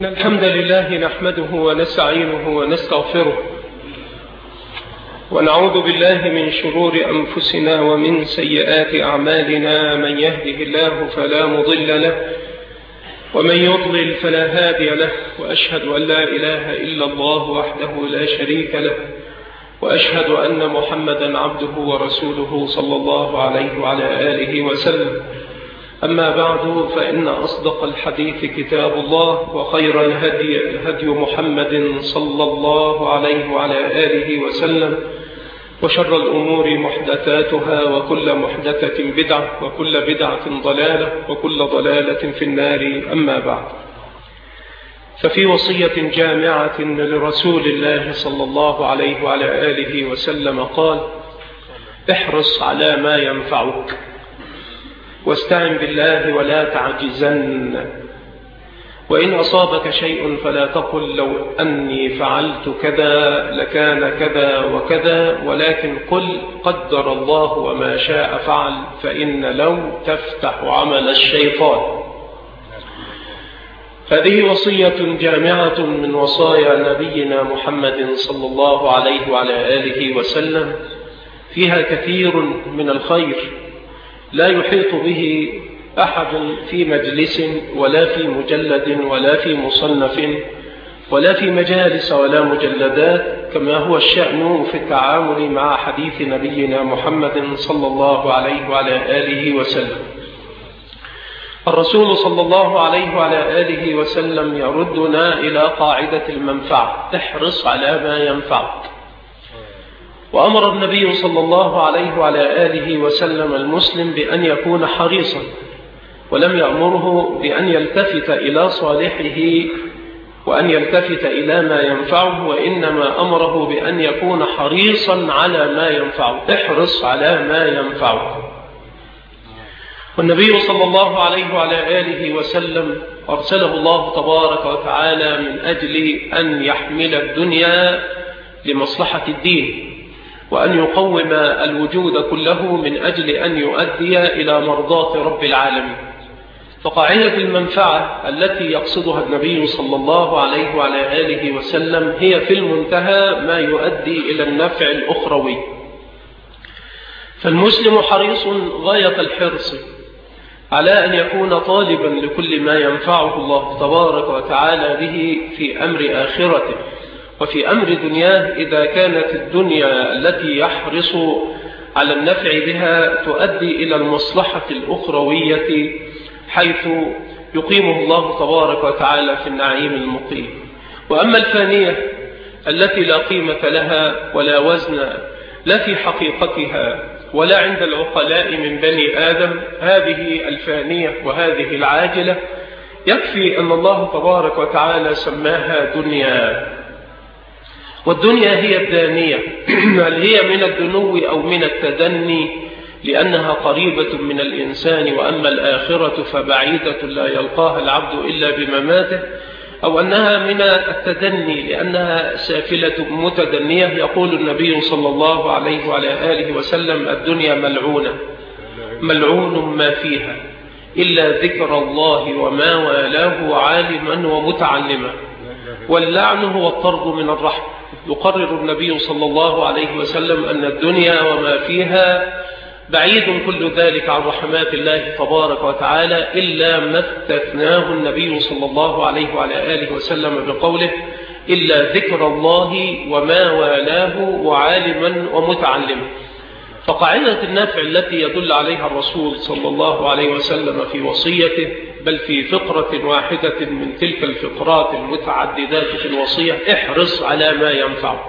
الحمد لله نحمده ونستعينه ونستغفره ونعوذ بالله من شرور أنفسنا ومن سيئات أعمالنا. من يهده الله فلا مضل له ومن يضلل فلا هادي له، وأشهد أن لا إله إلا الله وحده لا شريك له، وأشهد أن محمدا عبده ورسوله صلى الله عليه وعلى آله وسلم. أما بعد، فإن أصدق الحديث كتاب الله، وخير الهدي هدي محمد صلى الله عليه وعلى آله وسلم، وشر الأمور محدثاتها، وكل محدثة بدعة، وكل بدعة ضلالة، وكل ضلالة في النار. أما بعد، ففي وصية جامعة لرسول الله صلى الله عليه وعلى آله وسلم قال: احرص على ما ينفعك واستعن بالله ولا تعجزن، وإن أصابك شيء فلا تقل لو أني فعلت كذا لكان كذا وكذا، ولكن قل قدر الله وما شاء فعل، فإن لو تفتح عمل الشيطان. هذه وصية جامعة من وصايا نبينا محمد صلى الله عليه وعلى آله وسلم، فيها كثير من الخير لا يحيط به أحد في مجلس ولا في مجلد ولا في مصنف ولا في مجالس ولا مجلدات، كما هو الشأن في التعامل مع حديث نبينا محمد صلى الله عليه وعلى آله وسلم. الرسول صلى الله عليه وعلى آله وسلم يردنا إلى قاعدة المنفعة: احرص على ما ينفعك. وأمر النبي صلى الله عليه وعلى آله وسلم المسلم بأن يكون حريصا، ولم يأمره بأن يلتفت إلى صالحه وأن يلتفت إلى ما ينفعه، وإنما أمره بأن يكون حريصا على ما ينفعه. احرص على ما ينفعك. والنبي صلى الله عليه وعلى آله وسلم أرسله الله تبارك وتعالى من أجل أن يحمل الدنيا لمصلحة الدين، وأن يقوم الوجود كله من أجل أن يؤدي إلى مرضاة رب العالمين. فقاعدة المنفعة التي يقصدها النبي صلى الله عليه وعلى آله وسلم هي في المنتهى ما يؤدي إلى النفع الأخروي. فالمسلم حريص غاية الحرص على أن يكون طالبا لكل ما ينفعه الله تبارك وتعالى به في أمر آخرته وفي أمر دنياه، إذا كانت الدنيا التي يحرص على النفع بها تؤدي إلى المصلحة الأخروية، حيث يقيمه الله تبارك وتعالى في النعيم المقيم. وأما الفانية التي لا قيمة لها ولا وزن لا في حقيقتها ولا عند العقلاء من بني آدم، هذه الفانية وهذه العاجلة يكفي أن الله تبارك وتعالى سماها دنيا. والدنيا هي الدانية، هل هي من الدنو أو من التدني، لأنها قريبة من الإنسان، وأما الآخرة فبعيدة لا يلقاها العبد إلا بمماته، أو أنها من التدني لأنها سافلة متدنية. يقول النبي صلى الله عليه وعلى آله وسلم: الدنيا ملعونة، ملعون ما فيها إلا ذكر الله وما والاه عالما ومتعلما، واللعن هو الطرد من الرحمة. يقرر النبي صلى الله عليه وسلم أن الدنيا وما فيها بعيد كل ذلك عن رحمات الله تبارك وتعالى، إلا ما استثناه النبي صلى الله عليه وعلى آله وسلم بقوله: إلا ذكر الله وما والاه وعالما ومتعلما. فقاعدة النفع التي يدل عليها الرسول صلى الله عليه وسلم في وصيته، بل في فقرة واحدة من تلك الفقرات المتعددات في الوصية: احرص على ما ينفعك،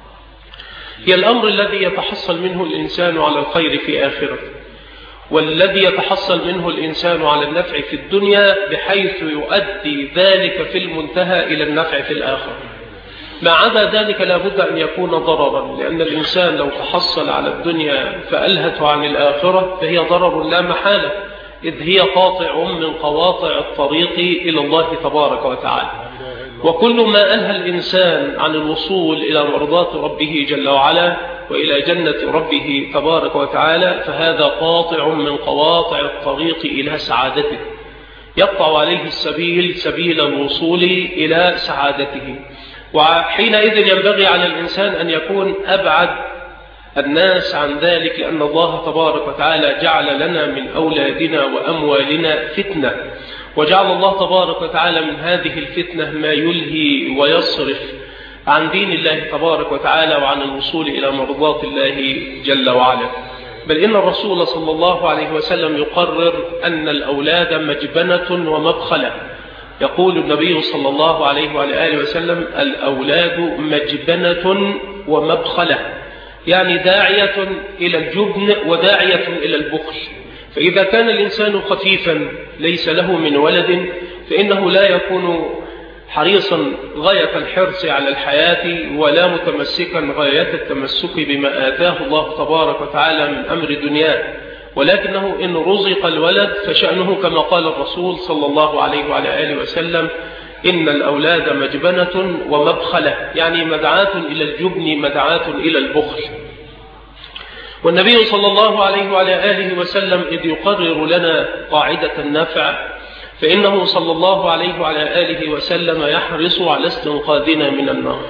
هي الأمر الذي يتحصل منه الإنسان على الخير في آخرته، والذي يتحصل منه الإنسان على النفع في الدنيا، بحيث يؤدي ذلك في المنتهى إلى النفع في الآخرة. ما عدا ذلك لا بد أن يكون ضررا، لأن الإنسان لو تحصل على الدنيا فألهته عن الآخرة فهي ضرر لا محالة، إذ هي قاطع من قواطع الطريق إلى الله تبارك وتعالى. وكل ما ألهى الإنسان عن الوصول إلى مرضاة ربه جل وعلا وإلى جنة ربه تبارك وتعالى فهذا قاطع من قواطع الطريق إلى سعادته. يقطع عليه السبيل سبيل الوصول إلى سعادته. وحينئذ ينبغي على الإنسان أن يكون أبعد الناس عن ذلك، لأن الله تبارك وتعالى جعل لنا من أولادنا وأموالنا فتنة، وجعل الله تبارك وتعالى من هذه الفتنة ما يلهي ويصرف عن دين الله تبارك وتعالى وعن الوصول إلى مرضات الله جل وعلا. بل إن الرسول صلى الله عليه وسلم يقرر أن الأولاد مجبنة ومبخلة. يقول النبي صلى الله عليه وآله وسلم: الأولاد مجبنة ومبخلة، يعني داعية إلى الجبن وداعية إلى البخل. فإذا كان الإنسان خفيفا ليس له من ولد فإنه لا يكون حريصا غاية الحرص على الحياة ولا متمسكا غاية التمسك بما آتاه الله تبارك وتعالى من أمر دنياه، ولكنه إن رزق الولد فشأنه كما قال الرسول صلى الله عليه وعلى آله وسلم: إن الأولاد مجبنة ومبخلة، يعني مدعاة إلى الجبن، مدعاة إلى البخل. والنبي صلى الله عليه وعلى آله وسلم إذ يقرر لنا قاعدة النفع فإنه صلى الله عليه وعلى آله وسلم يحرص على استنقاذنا من النار.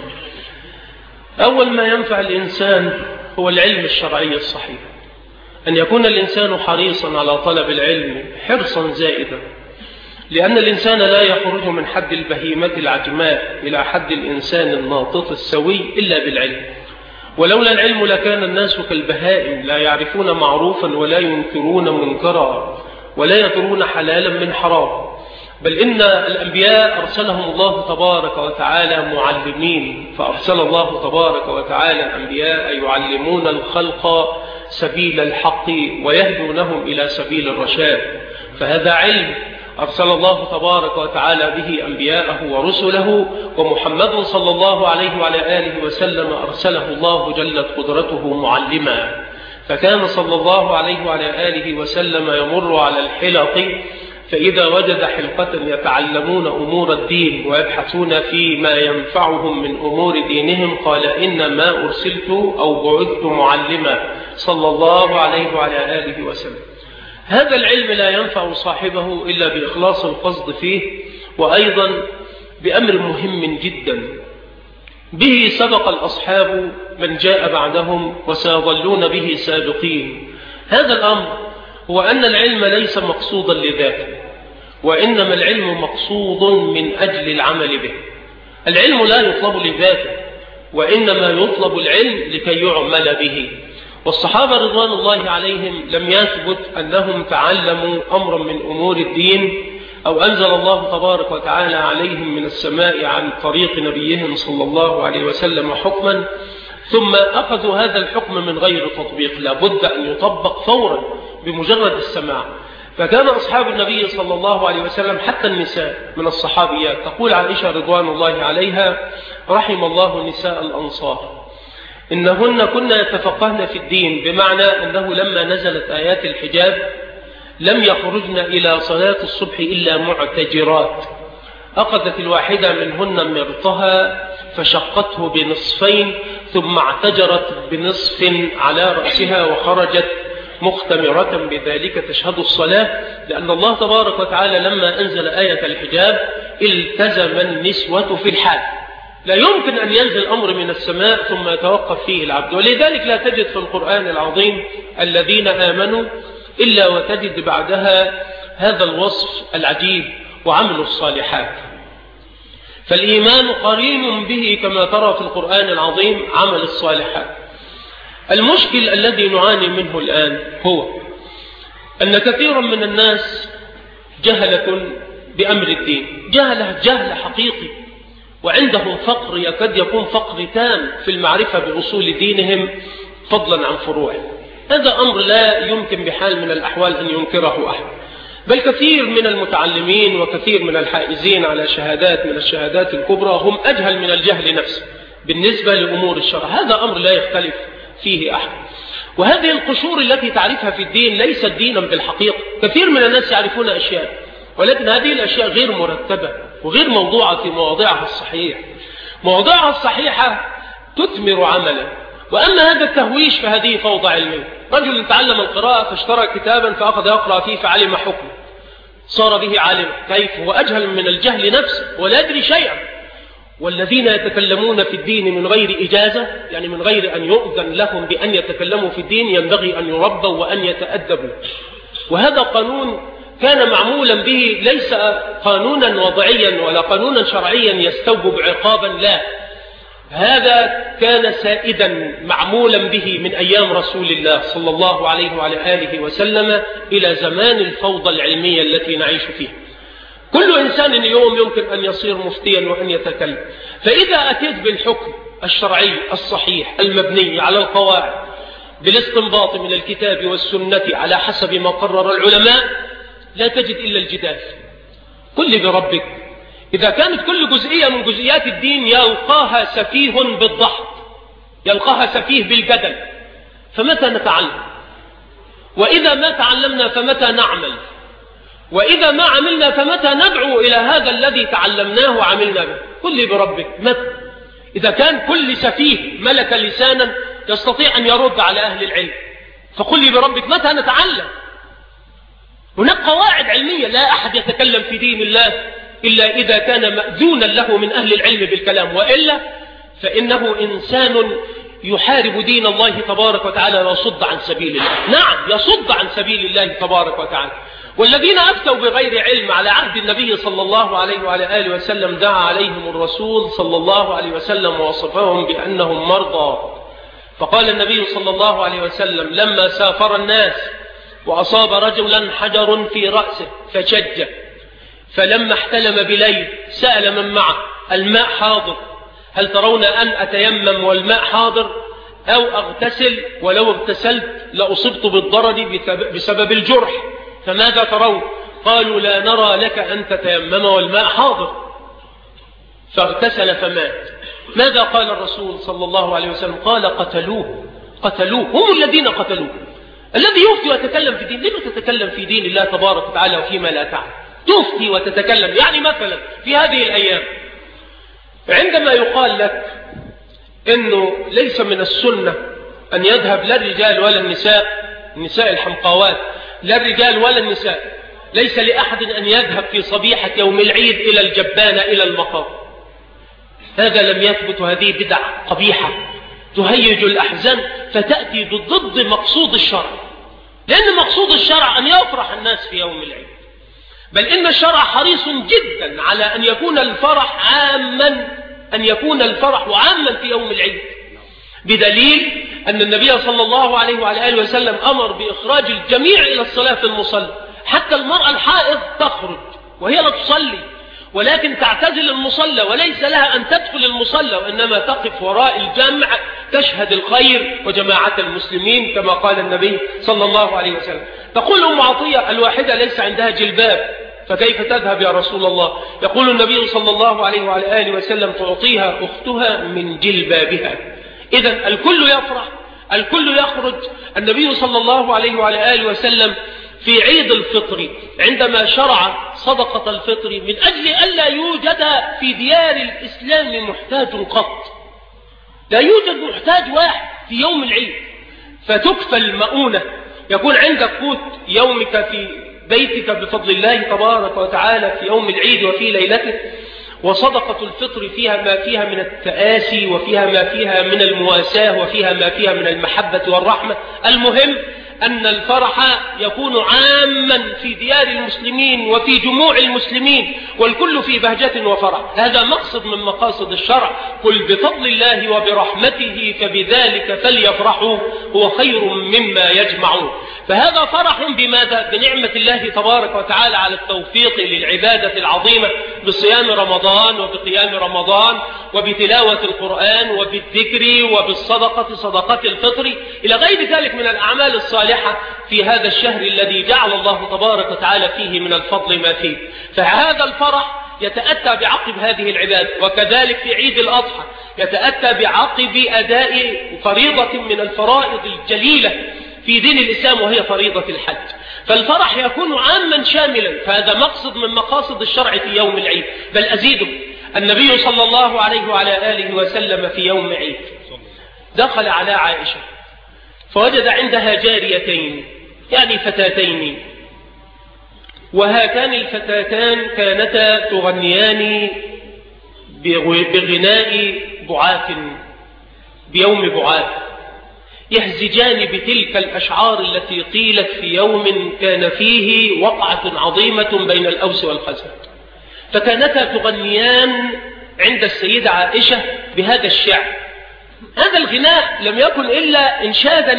أول ما ينفع الإنسان هو العلم الشرعي الصحيح، أن يكون الإنسان حريصا على طلب العلم حرصا زائدا، لأن الإنسان لا يخرج من حد البهيمة العجماء إلى حد الإنسان الناطق السوي إلا بالعلم. ولولا العلم لكان الناس كالبهائم لا يعرفون معروفا ولا ينكرون منكرا ولا يدرون حلالا من حرام. بل إن الأنبياء أرسلهم الله تبارك وتعالى معلمين، فأرسل الله تبارك وتعالى الأنبياء يعلمون الخلق سبيل الحق ويهدونهم إلى سبيل الرشاد. فهذا علم أرسل الله تبارك وتعالى به أنبياءه ورسله، ومحمد صلى الله عليه وعلى آله وسلم أرسله الله جلت قدرته معلما. فكان صلى الله عليه وعلى آله وسلم يمر على الحلق، فإذا وجد حلقة يتعلمون أمور الدين ويبحثون فيما ينفعهم من أمور دينهم قال: إنما أرسلت أو بعثت معلما صلى الله عليه وعلى آله وسلم. هذا العلم لا ينفع صاحبه إلا بإخلاص القصد فيه، وأيضا بأمر مهم جدا به سبق الأصحاب من جاء بعدهم وسيظلون به سابقين. هذا الأمر هو أن العلم ليس مقصودا لذاته، وإنما العلم مقصود من أجل العمل به. العلم لا يطلب لذاته، وإنما يطلب العلم لكي يعمل به. والصحابة رضوان الله عليهم لم يثبت أنهم تعلموا أمرا من أمور الدين أو أنزل الله تبارك وتعالى عليهم من السماء عن طريق نبيهم صلى الله عليه وسلم حكما ثم أخذوا هذا الحكم من غير تطبيق، لابد أن يطبق فورا بمجرد السماع. فكان أصحاب النبي صلى الله عليه وسلم حتى النساء من الصحابيات، تقول عائشة رضوان الله عليها: رحم الله نساء الأنصار إنهن كن يتفقهن في الدين، بمعنى أنه لما نزلت آيات الحجاب لم يخرجن إلى صلاة الصبح إلا معتجرات. أخذت الواحدة منهن مرطها فشقته بنصفين ثم اعتجرت بنصف على رأسها وخرجت مختمرة بذلك تشهد الصلاة، لأن الله تبارك وتعالى لما أنزل آية الحجاب التزم النسوة في الحال. لا يمكن أن ينزل أمر من السماء ثم يتوقف فيه العبد، ولذلك لا تجد في القرآن العظيم الذين آمنوا إلا وتجد بعدها هذا الوصف العجيب: وعملوا الصالحات. فالإيمان قرين به كما ترى في القرآن العظيم عمل الصالحات. المشكل الذي نعاني منه الآن هو أن كثيرا من الناس جهلة بأمر الدين، جهل حقيقي، وعندهم فقر يكاد يكون فقر تام في المعرفة بأصول دينهم فضلا عن فروعه. هذا أمر لا يمكن بحال من الأحوال أن ينكره أحد، بل كثير من المتعلمين وكثير من الحائزين على شهادات من الشهادات الكبرى هم أجهل من الجهل نفسه بالنسبة لأمور الشرع. هذا أمر لا يختلف فيه أحد. وهذه القشور التي تعرفها في الدين ليست دينا بالحقيقة. كثير من الناس يعرفون أشياء، ولكن هذه الأشياء غير مرتبة وغير موضوعة في مواضعها الصحيح. مواضعها الصحيحة تثمر عملا، وأما هذا التهويش فهذه فوضى علمية. رجل تعلم القراءة فاشترى كتابا فأخذ يقرأ فيه فعلم حكمه، صار به عالما. كيف؟ هو أجهل من الجهل نفسه ولا يدري شيئا. والذين يتكلمون في الدين من غير إجازة، يعني من غير أن يؤذن لهم بأن يتكلموا في الدين، ينبغي أن يربوا وأن يتأدبوا. وهذا قانون كان معمولا به، ليس قانونا وضعيا ولا قانونا شرعيا يستوجب عقابا، لا، هذا كان سائدا معمولا به من أيام رسول الله صلى الله عليه وعلى آله وسلم إلى زمان الفوضى العلمية التي نعيش فيها. كل إنسان اليوم يمكن أن يصير مفتيا وأن يتكلم. فإذا أتيت بالحكم الشرعي الصحيح المبني على القواعد بالاستنباط من الكتاب والسنة على حسب ما قرر العلماء، لا تجد إلا الجدال. قل بربك، إذا كانت كل جزئية من جزئيات الدين يلقاها سفيه بالضحك، يلقاها سفيه بالجدل، فمتى نتعلم؟ وإذا ما تعلمنا فمتى نعمل؟ وإذا ما عملنا فمتى ندعو إلى هذا الذي تعلمناه وعملنا به؟ قل بربك متى؟ إذا كان كل سفيه ملك لسانا يستطيع أن يرد على أهل العلم، فقل بربك متى نتعلم؟ هناك قواعد علمية، لا أحد يتكلم في دين الله إلا إذا كان مأذونا له من أهل العلم بالكلام، وإلا فإنه إنسان يحارب دين الله تبارك وتعالى ويصد عن سبيل الله. نعم، يصد عن سبيل الله تبارك وتعالى. والذين أفتوا بغير علم على عهد النبي صلى الله عليه وعلى آله وسلم دعا عليهم الرسول صلى الله عليه وسلم ووصفهم بأنهم مرضى. فقال النبي صلى الله عليه وسلم لما سافر الناس وأصاب رجلا حجر في رأسه فشج، فلما احتلم بليل سأل من معه الماء حاضر، هل ترون أن أتيمم والماء حاضر أو أغتسل؟ ولو اغتسلت لأصبت بالضرر بسبب الجرح، فماذا ترون؟ قالوا لا نرى لك أن تتيمم والماء حاضر. فاغتسل فمات. ماذا قال الرسول صلى الله عليه وسلم؟ قال قتلوه، هم الذين قتلوه. الذي يفتي ويتكلم في دين، لما تتكلم في دين الله تبارك وتعالى وفيما لا تعلم؟ تفتي وتتكلم. يعني مثلا في هذه الأيام عندما يقال لك إنه ليس من السنة أن يذهب لا الرجال ولا النساء الحمقاوات، لا الرجال ولا النساء، ليس لأحد أن يذهب في صبيحة يوم العيد إلى الجبانة إلى المقام، هذا لم يثبت. هذه بدع قبيحة تهيج الأحزان فتأتي ضد مقصود الشرع، لأن مقصود الشرع أن يفرح الناس في يوم العيد، بل إن الشرع حريص جدا على أن يكون الفرح عاما في يوم العيد، بدليل أن النبي صلى الله عليه وعلى آله وسلم أمر بإخراج الجميع إلى الصلاة في المصلى، حتى المرأة الحائض تخرج وهي لا تصلي، ولكن تعتزل المصلى وليس لها أن تدخل المصلى، وإنما تقف وراء الجمع تشهد الخير وجماعة المسلمين كما قال النبي صلى الله عليه وسلم. تقول أم عطية الواحدة ليس عندها جلباب فكيف تذهب يا رسول الله؟ يقول النبي صلى الله عليه وعلى آله وسلم تعطيها أختها من جلبابها. إذن الكل يفرح، الكل يخرج. النبي صلى الله عليه وعلى آله وسلم في عيد الفطر عندما شرع صدقة الفطر من أجل ألا يوجد في ديار الإسلام محتاج قط، لا يوجد محتاج واحد في يوم العيد، فتكفى المؤونة، يكون عندك قوت يومك في بيتك بفضل الله تبارك وتعالى في يوم العيد وفي ليلته. وصدقة الفطر فيها ما فيها من التآسي وفيها ما فيها من المواساة وفيها ما فيها من المحبة والرحمة. المهم أن الفرح يكون عاما في ديار المسلمين وفي جموع المسلمين، والكل في بهجة وفرح. هذا مقصد من مقاصد الشرع. قل بفضل الله وبرحمته فبذلك فليفرحوا هو خير مما يجمعون. فهذا فرح بماذا؟ بنعمة الله تبارك وتعالى على التوفيق للعبادة العظيمة بصيام رمضان وبقيام رمضان وبتلاوة القرآن وبالذكر وبالصدقة صدقة الفطر إلى غير ذلك من الأعمال الصالحة في هذا الشهر الذي جعل الله تبارك وتعالى فيه من الفضل ما فيه. فهذا الفرح يتأتى بعقب هذه العبادة، وكذلك في عيد الأضحى يتأتى بعقب أداء فريضة من الفرائض الجليلة في دين الإسلام وهي فريضة الحج. فالفرح يكون عاما شاملا، فهذا مقصد من مقاصد الشرع في يوم العيد. بل أزيده، النبي صلى الله عليه وعلى آله وسلم في يوم عيد دخل على عائشة فوجد عندها جاريتين، يعني فتاتين، وهاتان الفتاتان كانتا تغنيان بغناء بعاث بيوم بعاث، يهزجان بتلك الأشعار التي قيلت في يوم كان فيه وقعة عظيمة بين الأوس والخزرج، فكانتا تغنيان عند السيدة عائشة بهذا الشعر. هذا الغناء لم يكن إلا إنشادا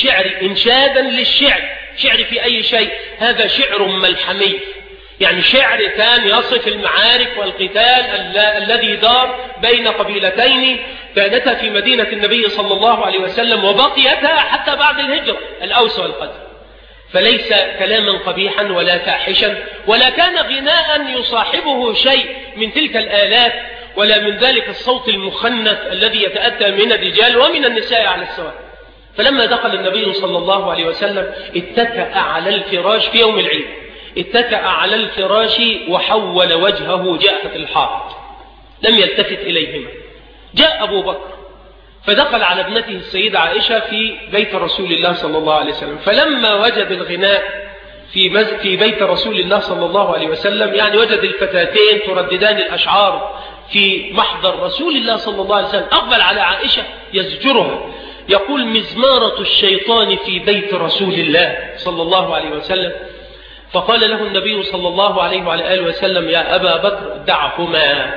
للشعر، شعر في أي شيء، هذا شعر ملحمي، يعني شعر كان يصف المعارك والقتال الذي دار بين قبيلتين كانتا في مدينة النبي صلى الله عليه وسلم وبقيتا حتى بعد الهجرة، الأوس والخزرج. فليس كلاما قبيحا ولا فاحشا، ولا كان غناء يصاحبه شيء من تلك الآلات ولا من ذلك الصوت المخنث الذي يتأتى من الرجال ومن النساء على السواء. فلما دخل النبي صلى الله عليه وسلم اتكأ على الفراش في يوم العيد، اتكأ على الفراش وحول وجهه جهة الحائط، لم يلتفت إليهما. جاء أبو بكر فدخل على ابنته السيدة عائشة في بيت رسول الله صلى الله عليه وسلم، فلما وجد الغناء في بيت رسول الله صلى الله عليه وسلم، يعني وجد الفتاتين ترددان الأشعار في محضر رسول الله صلى الله عليه وسلم، أقبل على عائشة يزجرها، يقول: مزمارة الشيطان في بيت رسول الله صلى الله عليه وسلم. فقال له النبي صلى الله عليه وعلى آله وسلم: يا أبا بكر دعهما،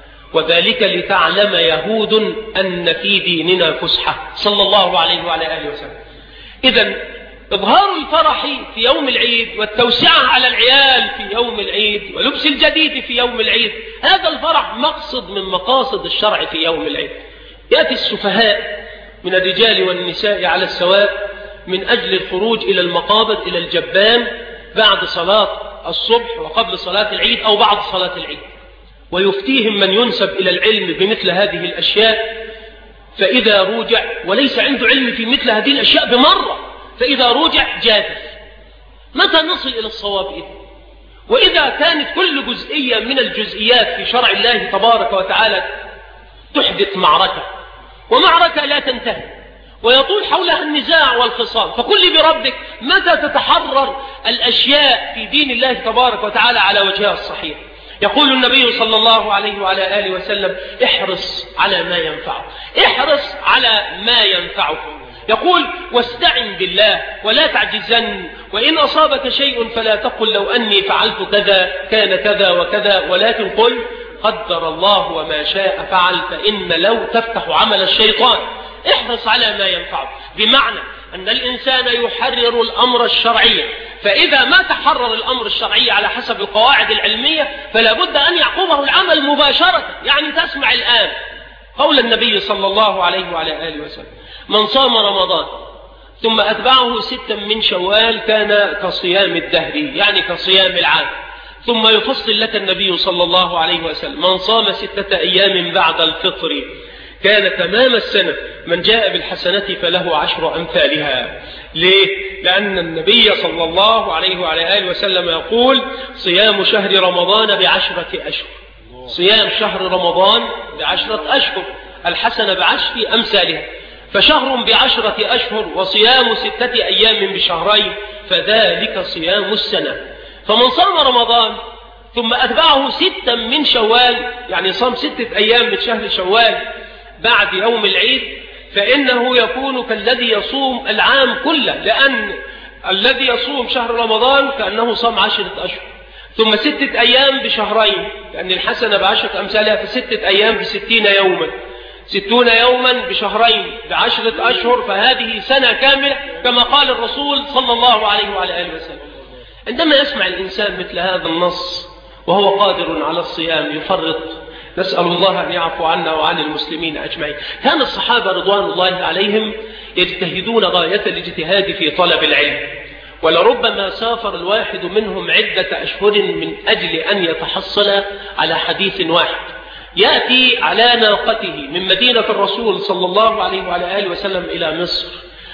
وذلك لتعلم يهود أن في ديننا فسحة، صلى الله عليه وعلى آله وسلم. إذن إظهار الفرح في يوم العيد والتوسعة على العيال في يوم العيد ولبس الجديد في يوم العيد، هذا الفرح مقصد من مقاصد الشرع في يوم العيد. يأتي السفهاء من الرجال والنساء على السواء من أجل الخروج إلى المقابر، إلى الجبان بعد صلاة الصبح وقبل صلاة العيد أو بعد صلاة العيد، ويفتيهم من ينسب إلى العلم بمثل هذه الأشياء، فإذا رجع وليس عنده علم في مثل هذه الأشياء بمرة، فإذا رجع جادف. متى نصل إلى الصواب إذن؟ وإذا كانت كل جزئية من الجزئيات في شرع الله تبارك وتعالى تحدث معركة، ومعركة لا تنتهي ويطول حولها النزاع والخصام، فقل بربك متى تتحرر الأشياء في دين الله تبارك وتعالى على وجهها الصحيح. يقول النبي صلى الله عليه وعلى آله وسلم: احرص على ما ينفعك، احرص على ما ينفعك. يقول: واستعن بالله ولا تعجزن، وإن أصابك شيء فلا تقل لو أني فعلت كذا كان كذا وكذا، ولكن قل قدر الله وما شاء فعل، فإن لو تفتح عمل الشيطان. احرص على ما ينفعك، بمعنى أن الإنسان يحرر الأمر الشرعي، فإذا ما تحرر الأمر الشرعي على حسب القواعد العلمية فلا بد أن يعقبه العمل مباشرة. يعني تسمع الآن قول النبي صلى الله عليه وعلى آله وسلم: من صام رمضان ثم أتبعه 6 من شوال كان كصيام الدهر، يعني كصيام العام. ثم يفصل لك النبي صلى الله عليه وسلم: من صام 6 أيام بعد الفطر كان تمام السنة، من جاء بالحسنة فله 10 أمثالها. ليه؟ لأن النبي صلى الله عليه وعلى آله وسلم يقول: صيام شهر رمضان ب10 أشهر، صيام شهر رمضان ب10 أشهر، الحسنة ب10 أمثالها، فشهر ب10 أشهر وصيام 6 أيام بشهرين فذلك صيام السنة. فمن صام رمضان ثم أتبعه 6 من شوال، يعني صام 6 أيام من شهر شوال بعد يوم العيد، فإنه يكون كالذي يصوم العام كله، لأن الذي يصوم شهر رمضان كأنه صام 10 أشهر، ثم 6 أيام بشهرين، لأن الحسنة ب10 أمثالها، ف6 أيام ب60 يوما، 60 يوما بشهرين ب10 أشهر، فهذه سنة كاملة كما قال الرسول صلى الله عليه وعلى آله وسلم. عندما يسمع الإنسان مثل هذا النص وهو قادر على الصيام يفرط، نسأل الله أن يعفو عنا وعن المسلمين أجمعين. كان الصحابة رضوان الله عليهم يجتهدون غاية الاجتهاد في طلب العلم، ولربما سافر الواحد منهم عدة أشهر من أجل أن يتحصل على حديث واحد. يأتي على ناقته من مدينة الرسول صلى الله عليه وعلى آله وسلم إلى مصر،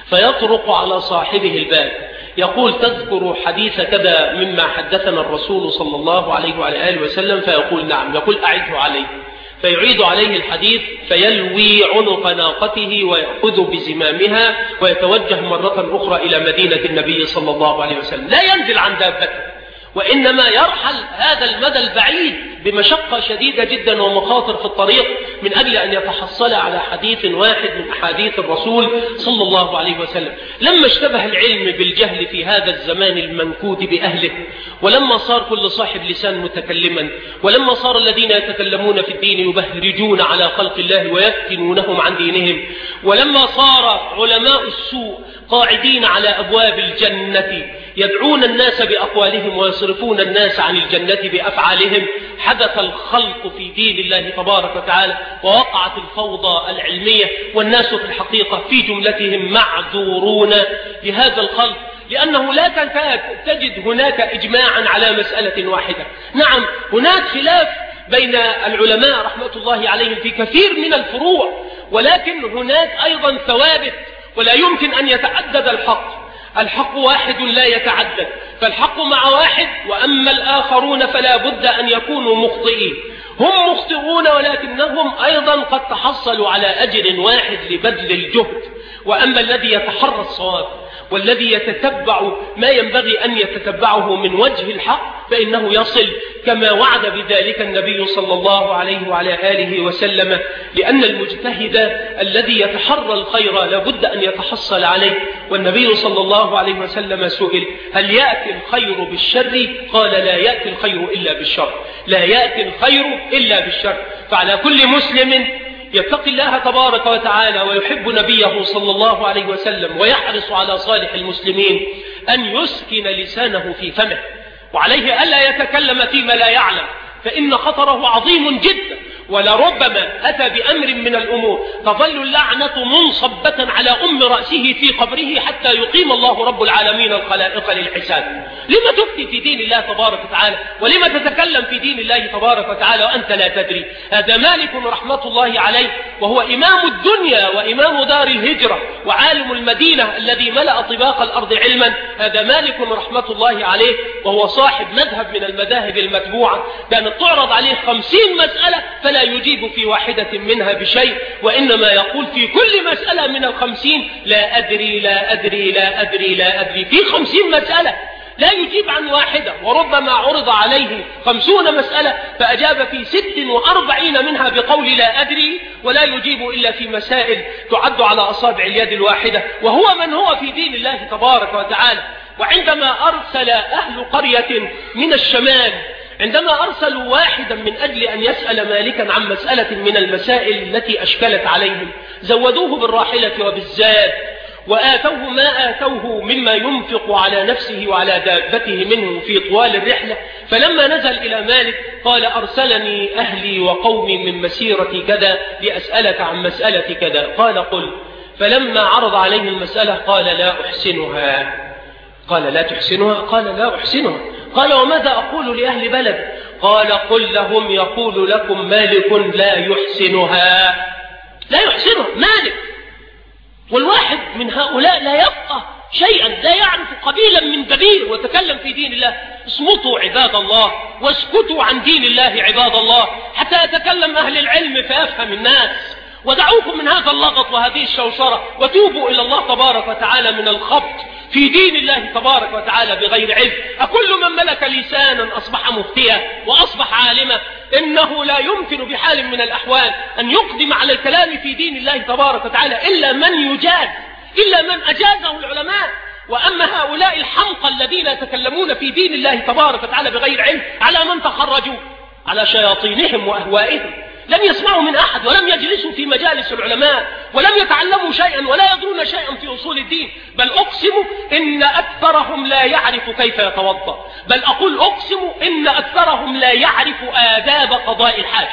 فيطرق على صاحبه الباب يقول: تذكر حديث كذا مما حدثنا الرسول صلى الله عليه وعلى آله وسلم؟ فيقول: نعم. يقول: أعده عليه، فيعيد عليه الحديث، فيلوي عنق ناقته ويأخذ بزمامها ويتوجه مرة أخرى إلى مدينة النبي صلى الله عليه وسلم، لا ينزل عن دابته، وإنما يرحل هذا المدى البعيد بمشقة شديدة جدا ومخاطر في الطريق من أجل أن يتحصل على حديث واحد من أحاديث الرسول صلى الله عليه وسلم. لما اشتبه العلم بالجهل في هذا الزمان المنكود بأهله، ولما صار كل صاحب لسان متكلما، ولما صار الذين يتكلمون في الدين يبهرجون على خلق الله ويفتنونهم عن دينهم، ولما صار علماء السوء قاعدين على أبواب الجنة يدعون الناس بأقوالهم ويصرفون الناس عن الجنة بأفعالهم، حدث الخلق في دين الله تبارك وتعالى، ووقعت الفوضى العلمية، والناس في الحقيقة في جملتهم معذورون لهذا الخلق، لأنه لا تكاد تجد هناك إجماعا على مسألة واحدة. نعم هناك خلاف بين العلماء رحمة الله عليهم في كثير من الفروع، ولكن هناك أيضا ثوابت، ولا يمكن أن يتعدد الحق. الحق واحد لا يتعدد، فالحق مع واحد، وأما الآخرون فلا بد أن يكونوا مخطئين. هم مخطئون ولكنهم أيضا قد تحصلوا على أجر واحد لبذل الجهد. وأما الذي يتحرى الصواب والذي يتتبع ما ينبغي أن يتتبعه من وجه الحق فإنه يصل كما وعد بذلك النبي صلى الله عليه وعلى آله وسلم، لأن المجتهد الذي يتحرى الخير لابد أن يتحصل عليه. والنبي صلى الله عليه وسلم سئل: هل يأتي الخير بالشر؟ قال: لا يأتي الخير إلا بالشر، لا يأتي الخير إلا بالشر. فعلى كل مسلم يتقي الله تبارك وتعالى ويحب نبيه صلى الله عليه وسلم ويحرص على صالح المسلمين أن يسكن لسانه في فمه، وعليه ألا يتكلم فيما لا يعلم، فإن خطره عظيم جدا. ولربما أتى بأمر من الأمور تظل اللعنة منصبة على رأسه في قبره حتى يقيم الله رب العالمين الخلائق للحساب. لما تفتي في دين الله تبارك وتعالى؟ ولما تتكلم في دين الله تبارك وتعالى وأنت لا تدري؟ هذا مالك رحمة الله عليه، وهو إمام الدنيا وإمام دار الهجرة وعالم المدينة الذي ملأ طباق الأرض علما. هذا مالك رحمة الله عليه، وهو صاحب مذهب من المذاهب المتبوعة، كانت تعرض عليه 50 مسألة فلا يجيب في واحدة منها بشيء، وإنما يقول في كل مسألة من 50 لا أدري لا أدري لا أدري لا أدري. في 50 مسألة لا يجيب عن واحدة، وربما عرض عليه 50 مسألة فأجاب في 46 منها بقول لا أدري، ولا يجيب إلا في مسائل تعد على أصابع اليد الواحدة، وهو من هو في دين الله تبارك وتعالى. وعندما أرسل أهل قرية من الشمال، عندما أرسلوا واحدا من أجل أن يسأل مالكا عن مسألة من المسائل التي أشكلت عليهم، زودوه بالراحلة وبالزاد، وآتوه ما آتوه مما ينفق على نفسه وعلى دابته منه في طوال الرحلة. فلما نزل إلى مالك قال: أرسلني أهلي وقومي من مسيرة كذا لأسألك عن مسألة كذا. قال: قل. فلما عرض عليه المسألة قال: لا أحسنها. قال: لا تحسنها؟ قال: لا أحسنها. قال: وماذا أقول لأهل بلد؟ قال: قل لهم يقول لكم مالك لا يحسنها. لا يحسنها مالك. والواحد من هؤلاء لا يفقه شيئا، لا يعرف قبيلا من دبير، وتكلم في دين الله. اصمتوا عباد الله واسكتوا عن دين الله عباد الله حتى يتكلم أهل العلم فيفهم الناس. ودعوكم من هذا اللغط وهذه الشوشرة، وتوبوا إلى الله تبارك وتعالى من الخبط في دين الله تبارك وتعالى بغير علم. أكل من ملك لسانا أصبح مفتيا وأصبح عالما؟ إنه لا يمكن بحال من الأحوال أن يقدم على الكلام في دين الله تبارك وتعالى إلا من يجاز، إلا من أجازه العلماء. وأما هؤلاء الحمقى الذين يتكلمون في دين الله تبارك وتعالى بغير علم، على من تخرجوا؟ على شياطينهم وأهوائهم. لم يسمعوا من أحد، ولم يجلسوا في مجالس العلماء، ولم يتعلموا شيئا، ولا يدرون شيئا في أصول الدين. بل أقسم إن أكثرهم لا يعرف كيف يتوضأ، بل أقول أقسم إن أكثرهم لا يعرف آداب قضاء الحاجة.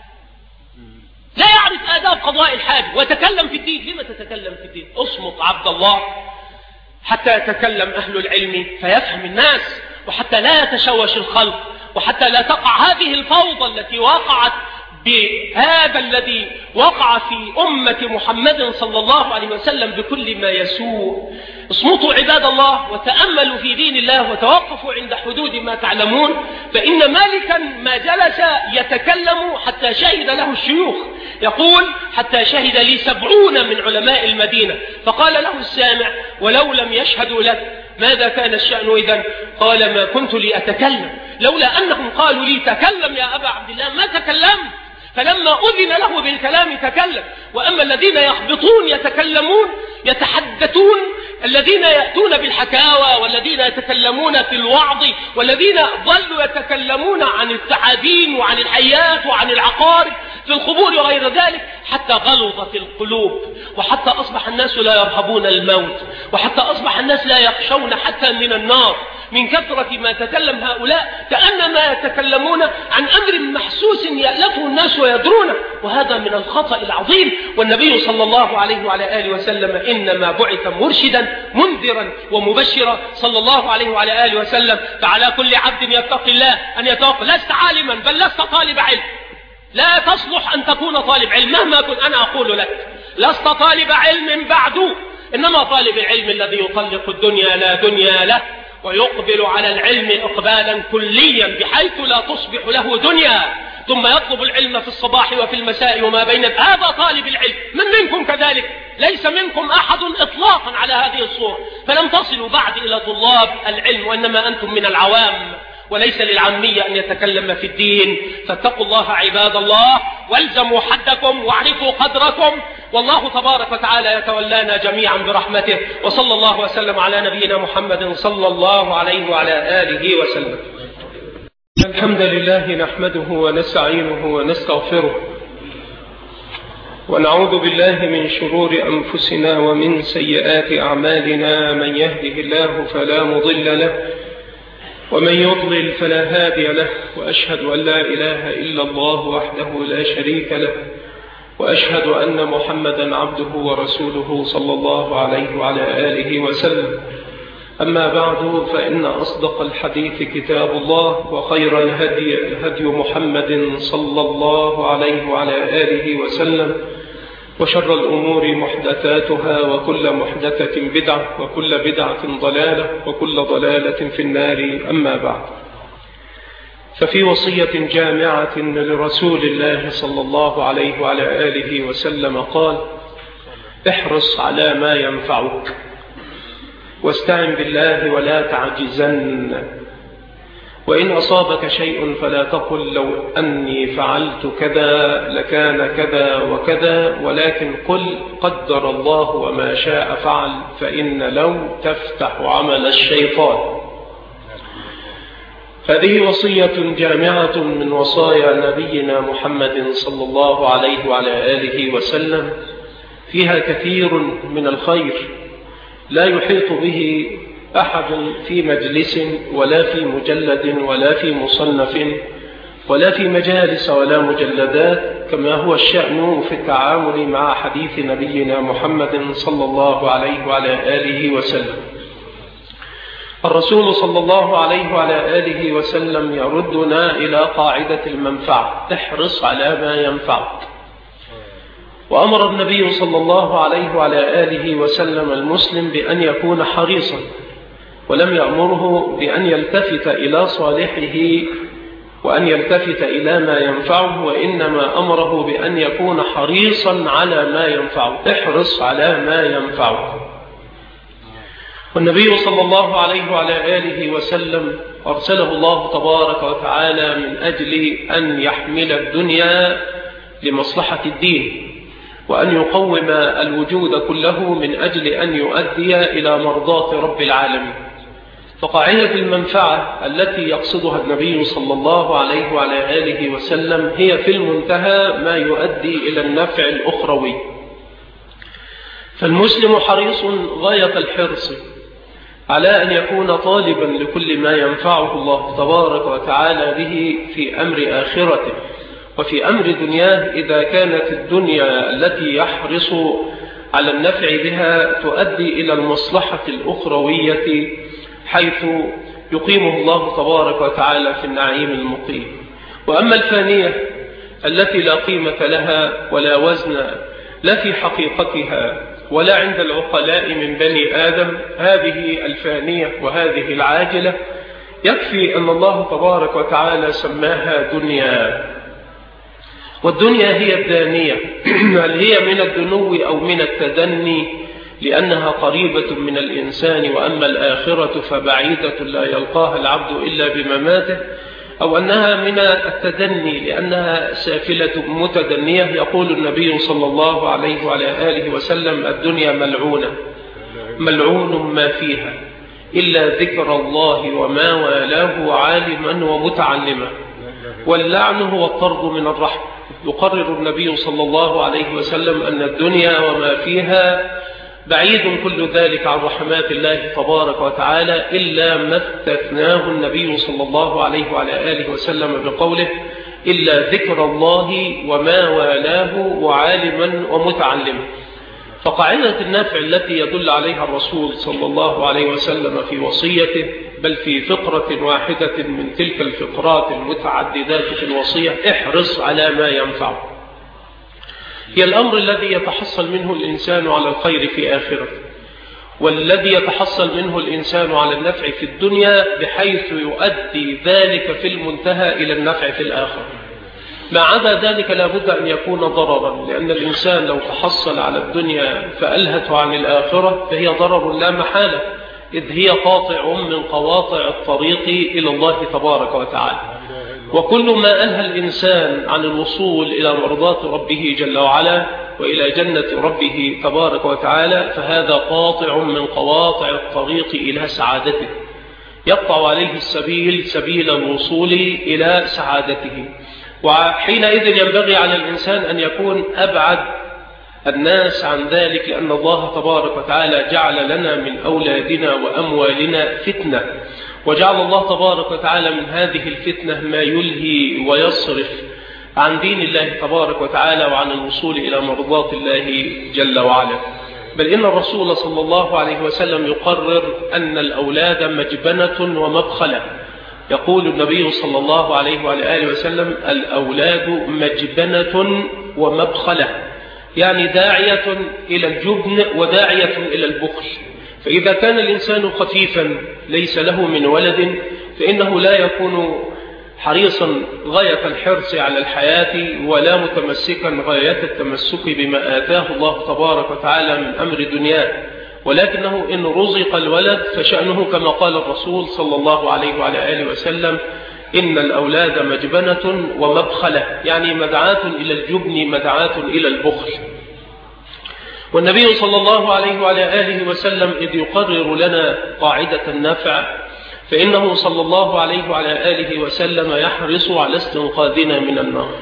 لا يعرف آداب قضاء الحاجة وتكلم في الدين. لما تتكلم في الدين؟ اصمت عبد الله حتى يتكلم أهل العلم فيفهم الناس، وحتى لا يتشوش الخلق، وحتى لا تقع هذه الفوضى التي وقعت بهذا الذي وقع في أمة محمد صلى الله عليه وسلم بكل ما يسوء. اصمتوا عباد الله وتأملوا في دين الله وتوقفوا عند حدود ما تعلمون. فإن مالكا ما جلس يتكلم حتى شهد له الشيوخ، يقول: حتى شهد لي 70 من علماء المدينة. فقال له السامع: ولو لم يشهدوا لك ماذا كان الشأن إذن؟ قال ما كنت لأتكلم، لولا أنهم قالوا لي تكلم يا أبا عبد الله ما تكلمت، فلما أذن له بالكلام تكلم. وأما الذين يخبطون يتكلمون يتحدثون، الذين يأتون بالحكاوى والذين يتكلمون في الوعظ والذين ظلوا يتكلمون عن الثعابين وعن الحيات وعن العقارب في القبور وغير ذلك، حتى غلظت القلوب، وحتى أصبح الناس لا يرهبون الموت، وحتى أصبح الناس لا يخشون حتى من النار، من كثرة ما تكلم هؤلاء كأنما يتكلمون عن أمر محسوس يألفه الناس ويدرونه، وهذا من الخطأ العظيم. والنبي صلى الله عليه وعلى آله وسلم إنما بعث مرشدا منذرا ومبشرا صلى الله عليه وعلى آله وسلم. فعلى كل عبد يتقي الله أن يتوقع. لست عالما بل لست طالب علم، لا تصلح أن تكون طالب علم مهما كنت. أنا أقول لك لست طالب علم بعد، إنما طالب العلم الذي يطلق الدنيا لا دنيا له ويقبل على العلم إقبالا كليا بحيث لا تصبح له دنيا، ثم يطلب العلم في الصباح وفي المساء وما بين. هذا طالب العلم. من منكم كذلك؟ ليس منكم أحد إطلاقا على هذه الصورة. فلم تصلوا بعد إلى طلاب العلم، وإنما أنتم من العوام، وليس للعامية أن يتكلم في الدين. فاتقوا الله عباد الله، والزموا حدكم واعرفوا قدركم، والله تبارك وتعالى يتولانا جميعا برحمته. وصلى الله وسلم على نبينا محمد صلى الله عليه وعلى آله وسلم. الحمد لله نحمده ونستعينه ونستغفره، ونعوذ بالله من شرور أنفسنا ومن سيئات أعمالنا. من يهده الله فلا مضل له، ومن يضلل فلا هادي له، وأشهد أن لا إله إلا الله وحده لا شريك له، وأشهد أن محمدا عبده ورسوله صلى الله عليه وعلى آله وسلم. أما بعد، فإن أصدق الحديث كتاب الله، وخير الهدي هدي محمد صلى الله عليه وعلى آله وسلم، وشر الأمور محدثاتها، وكل محدثة بدعة، وكل بدعة ضلالة، وكل ضلالة في النار. أما بعد، ففي وصية جامعة لرسول الله صلى الله عليه وعلى آله وسلم قال: احرص على ما ينفعك، واستعن بالله ولا تعجزن، وإن أصابك شيء فلا تقل لو أني فعلت كذا لكان كذا وكذا، ولكن قل قدر الله وما شاء فعل، فإن لو تفتح عمل الشيطان. هذه وصية جامعة من وصايا نبينا محمد صلى الله عليه وعلى آله وسلم، فيها كثير من الخير لا يحيط به أحد في مجلس ولا في مجلد ولا في مصنف ولا في مجالس ولا مجلدات، كما هو الشأن في التعامل مع حديث نبينا محمد صلى الله عليه وعلى آله وسلم. الرسول صلى الله عليه وعلى آله وسلم يردنا إلى قاعدة المنفعة: احرص على ما ينفعك. وأمر النبي صلى الله عليه وعلى آله وسلم المسلم بأن يكون حريصا، ولم يأمره بأن يلتفت إلى صالحه وأن يلتفت إلى ما ينفعه، وإنما أمره بأن يكون حريصا على ما ينفعه. احرص على ما ينفعك. والنبي صلى الله عليه وعلى آله وسلم أرسله الله تبارك وتعالى من أجل أن يحمل الدنيا لمصلحة الدين، وأن يقوم الوجود كله من أجل أن يؤدي إلى مرضاة رب العالمين. فقاعدة المنفعة التي يقصدها النبي صلى الله عليه وعلى آله وسلم هي في المنتهى ما يؤدي إلى النفع الأخروي. فالمسلم حريص غاية الحرص على أن يكون طالبا لكل ما ينفعه الله تبارك وتعالى به في أمر آخرته وفي أمر دنياه، إذا كانت الدنيا التي يحرص على النفع بها تؤدي إلى المصلحة الأخروية، حيث يقيمه الله تبارك وتعالى في النعيم المقيم. وأما الفانية التي لا قيمة لها ولا وزن لا في حقيقتها ولا عند العقلاء من بني آدم، هذه الفانية وهذه العاجلة يكفي أن الله تبارك وتعالى سماها دنيا. والدنيا هي الدانية، هل هي من الدنو أو من التدني؟ لأنها قريبة من الإنسان، وأما الآخرة فبعيدة لا يلقاها العبد إلا بمماته، أو أنها من التدني لأنها سافلة متدنية. يقول النبي صلى الله عليه وعلى آله وسلم: الدنيا ملعونة، ملعون ما فيها إلا ذكر الله وما والاه عالما ومتعلما، واللعن هو الطرد من الرحمة. يقرر النبي صلى الله عليه وسلم أن الدنيا وما فيها بعيد كل ذلك عن رحمات الله تبارك وتعالى، إلا ما استثناه النبي صلى الله عليه وعلى آله وسلم بقوله: إلا ذكر الله وما والاه وعالما ومتعلما. فقاعدة النافع التي يدل عليها الرسول صلى الله عليه وسلم في وصيته، بل في فقرة واحدة من تلك الفقرات المتعددات في الوصية: احرص على ما ينفعك، هي الأمر الذي يتحصل منه الإنسان على الخير في آخرته، والذي يتحصل منه الإنسان على النفع في الدنيا، بحيث يؤدي ذلك في المنتهى إلى النفع في الآخرة. ما عدا ذلك لا بد أن يكون ضررا، لأن الإنسان لو تحصل على الدنيا فألهته عن الآخرة فهي ضرر لا محالة، إذ هي قاطع من قواطع الطريق إلى الله تبارك وتعالى. وكل ما ألهى الإنسان عن الوصول إلى مرضات ربه جل وعلا وإلى جنة ربه تبارك وتعالى فهذا قاطع من قواطع الطريق إلى سعادته، يقطع عليه السبيل سبيل الوصول إلى سعادته. وحينئذ ينبغي على الإنسان أن يكون أبعد الناس عن ذلك، لأن الله تبارك وتعالى جعل لنا من أولادنا وأموالنا فتنة، وجعل الله تبارك وتعالى من هذه الفتنة ما يلهي ويصرف عن دين الله تبارك وتعالى وعن الوصول إلى مرضات الله جل وعلا. بل إن الرسول صلى الله عليه وسلم يقرر أن الأولاد مجبنة ومبخلة. يقول النبي صلى الله عليه وآله وسلم: الأولاد مجبنة ومبخلة، يعني داعية إلى الجبن وداعية إلى البخل. فإذا كان الإنسان خفيفا ليس له من ولد فإنه لا يكون حريصا غاية الحرص على الحياة، ولا متمسكا غاية التمسك بما آتاه الله تبارك وتعالى من أمر دنياه، ولكنه إن رزق الولد فشأنه كما قال الرسول صلى الله عليه وعلى آله وسلم: إن الأولاد مجبنة ومبخلة، يعني مدعاة إلى الجبن، مدعاة إلى البخل. والنبي صلى الله عليه وعلى آله وسلم إذ يقرر لنا قاعدة النفع فإنه صلى الله عليه وعلى آله وسلم يحرص على استنقاذنا من النار.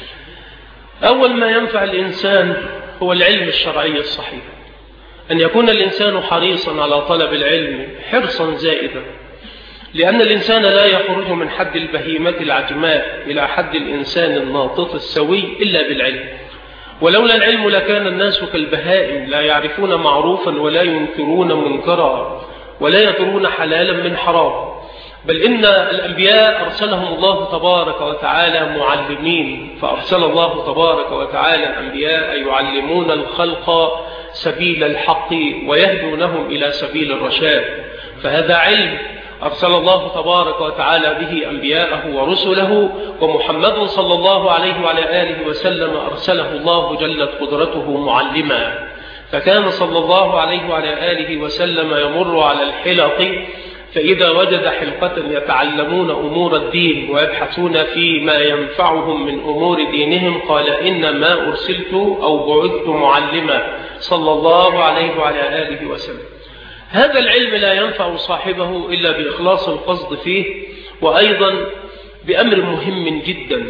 أول ما ينفع الإنسان هو العلم الشرعي الصحيح، أن يكون الإنسان حريصا على طلب العلم حرصا زائدا، لأن الإنسان لا يخرج من حد البهيمة العجماء إلى حد الإنسان الناطق السوي إلا بالعلم. ولولا العلم لكان الناس كالبهائم، لا يعرفون معروفا ولا ينكرون منكرا ولا يدرون حلالا من حرام. بل إن الأنبياء أرسلهم الله تبارك وتعالى معلمين، فأرسل الله تبارك وتعالى الأنبياء يعلمون الخلق سبيل الحق ويهدونهم إلى سبيل الرشاد. فهذا علم أرسل الله تبارك وتعالى به أنبياءه ورسله، ومحمد صلى الله عليه وعلى آله وسلم أرسله الله جلت قدرته معلما. فكان صلى الله عليه وعلى آله وسلم يمر على الحلق، فإذا وجد حلقة يتعلمون أمور الدين ويبحثون فيما ينفعهم من أمور دينهم قال: إنما أرسلت أو بعثت معلما صلى الله عليه وعلى آله وسلم. هذا العلم لا ينفع صاحبه إلا بإخلاص القصد فيه، وأيضا بأمر مهم جدا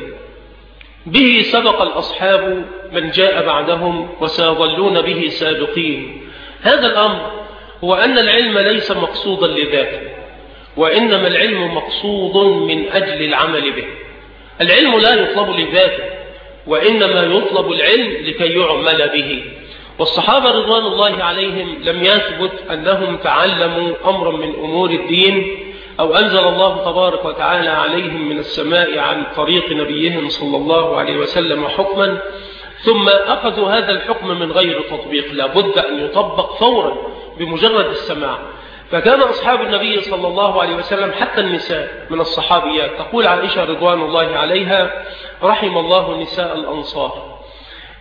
به سبق الأصحاب من جاء بعدهم وسيظلون به سابقين. هذا الأمر هو أن العلم ليس مقصودا لذاته، وإنما العلم مقصود من أجل العمل به. العلم لا يطلب لذاته، وإنما يطلب العلم لكي يعمل به. والصحابة رضوان الله عليهم لم يثبت أنهم تعلموا أمرا من أمور الدين أو أنزل الله تبارك وتعالى عليهم من السماء عن طريق نبيهم صلى الله عليه وسلم حكما ثم أخذوا هذا الحكم من غير تطبيق، لابد أن يطبق فورا بمجرد السماع. فكان أصحاب النبي صلى الله عليه وسلم حتى النساء من الصحابيات، تقول عائشة رضوان الله عليها: رحم الله نساء الأنصار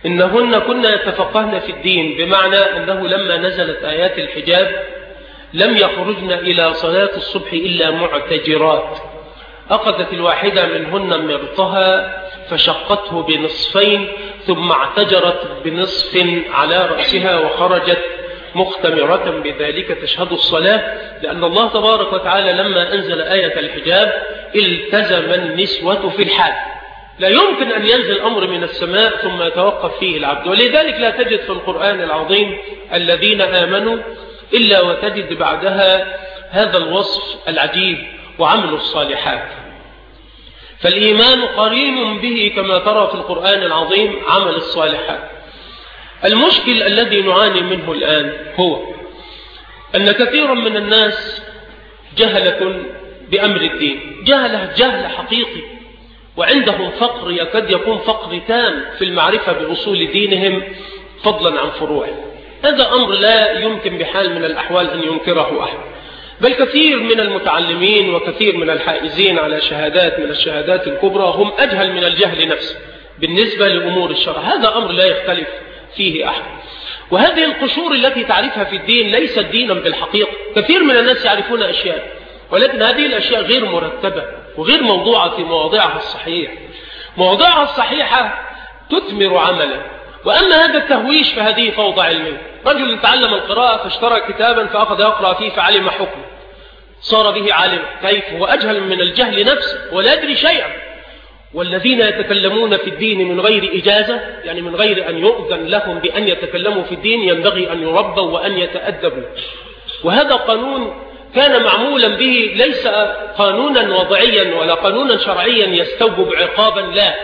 إنهن كنا يتفقهن في الدين، بمعنى أنه لما نزلت آيات الحجاب لم يخرجن إلى صلاة الصبح إلا معتجرات. أخذت الواحدة منهن مرطها فشقته بنصفين، ثم اعتجرت بنصف على رأسها وخرجت مختمرة بذلك تشهد الصلاة، لأن الله تبارك وتعالى لما أنزل آية الحجاب التزم النسوة في الحال. لا يمكن أن ينزل أمر من السماء ثم يتوقف فيه العبد، ولذلك لا تجد في القرآن العظيم الذين آمنوا إلا وتجد بعدها هذا الوصف العجيب وعملوا الصالحات. فالإيمان قرين به كما ترى في القرآن العظيم عمل الصالحات. المشكل الذي نعاني منه الآن هو أن كثيرا من الناس جهلة بأمر الدين، جهل حقيقي، وعندهم فقر يكاد يكون فقر تام في المعرفة بأصول دينهم فضلا عن فروعه. هذا أمر لا يمكن بحال من الأحوال أن ينكره أحد، بل كثير من المتعلمين وكثير من الحائزين على شهادات من الشهادات الكبرى هم أجهل من الجهل نفسه بالنسبة لأمور الشرع. هذا أمر لا يختلف فيه أحد. وهذه القشور التي تعرفها في الدين ليست دينا بالحقيقة. كثير من الناس يعرفون أشياء، ولكن هذه الأشياء غير مرتبة وغير موضوعة في مواضعها الصحيحة. مواضعها الصحيحة تثمر عملا، وأما هذا التهويش فهذه فوضى علمية. رجل تعلم القراءة فاشترى كتابا فأخذ يقرأ فيه فعلم حكمه، صار به عالم. كيف؟ هو أجهل من الجهل نفسه ولا يدري شيئا. والذين يتكلمون في الدين من غير إجازة، يعني من غير أن يؤذن لهم بأن يتكلموا في الدين، ينبغي أن يربوا وأن يتأدبوا. وهذا قانون كان معمولا به ليس قانونا وضعيا ولا قانونا شرعيا يستوجب عقابا، لا،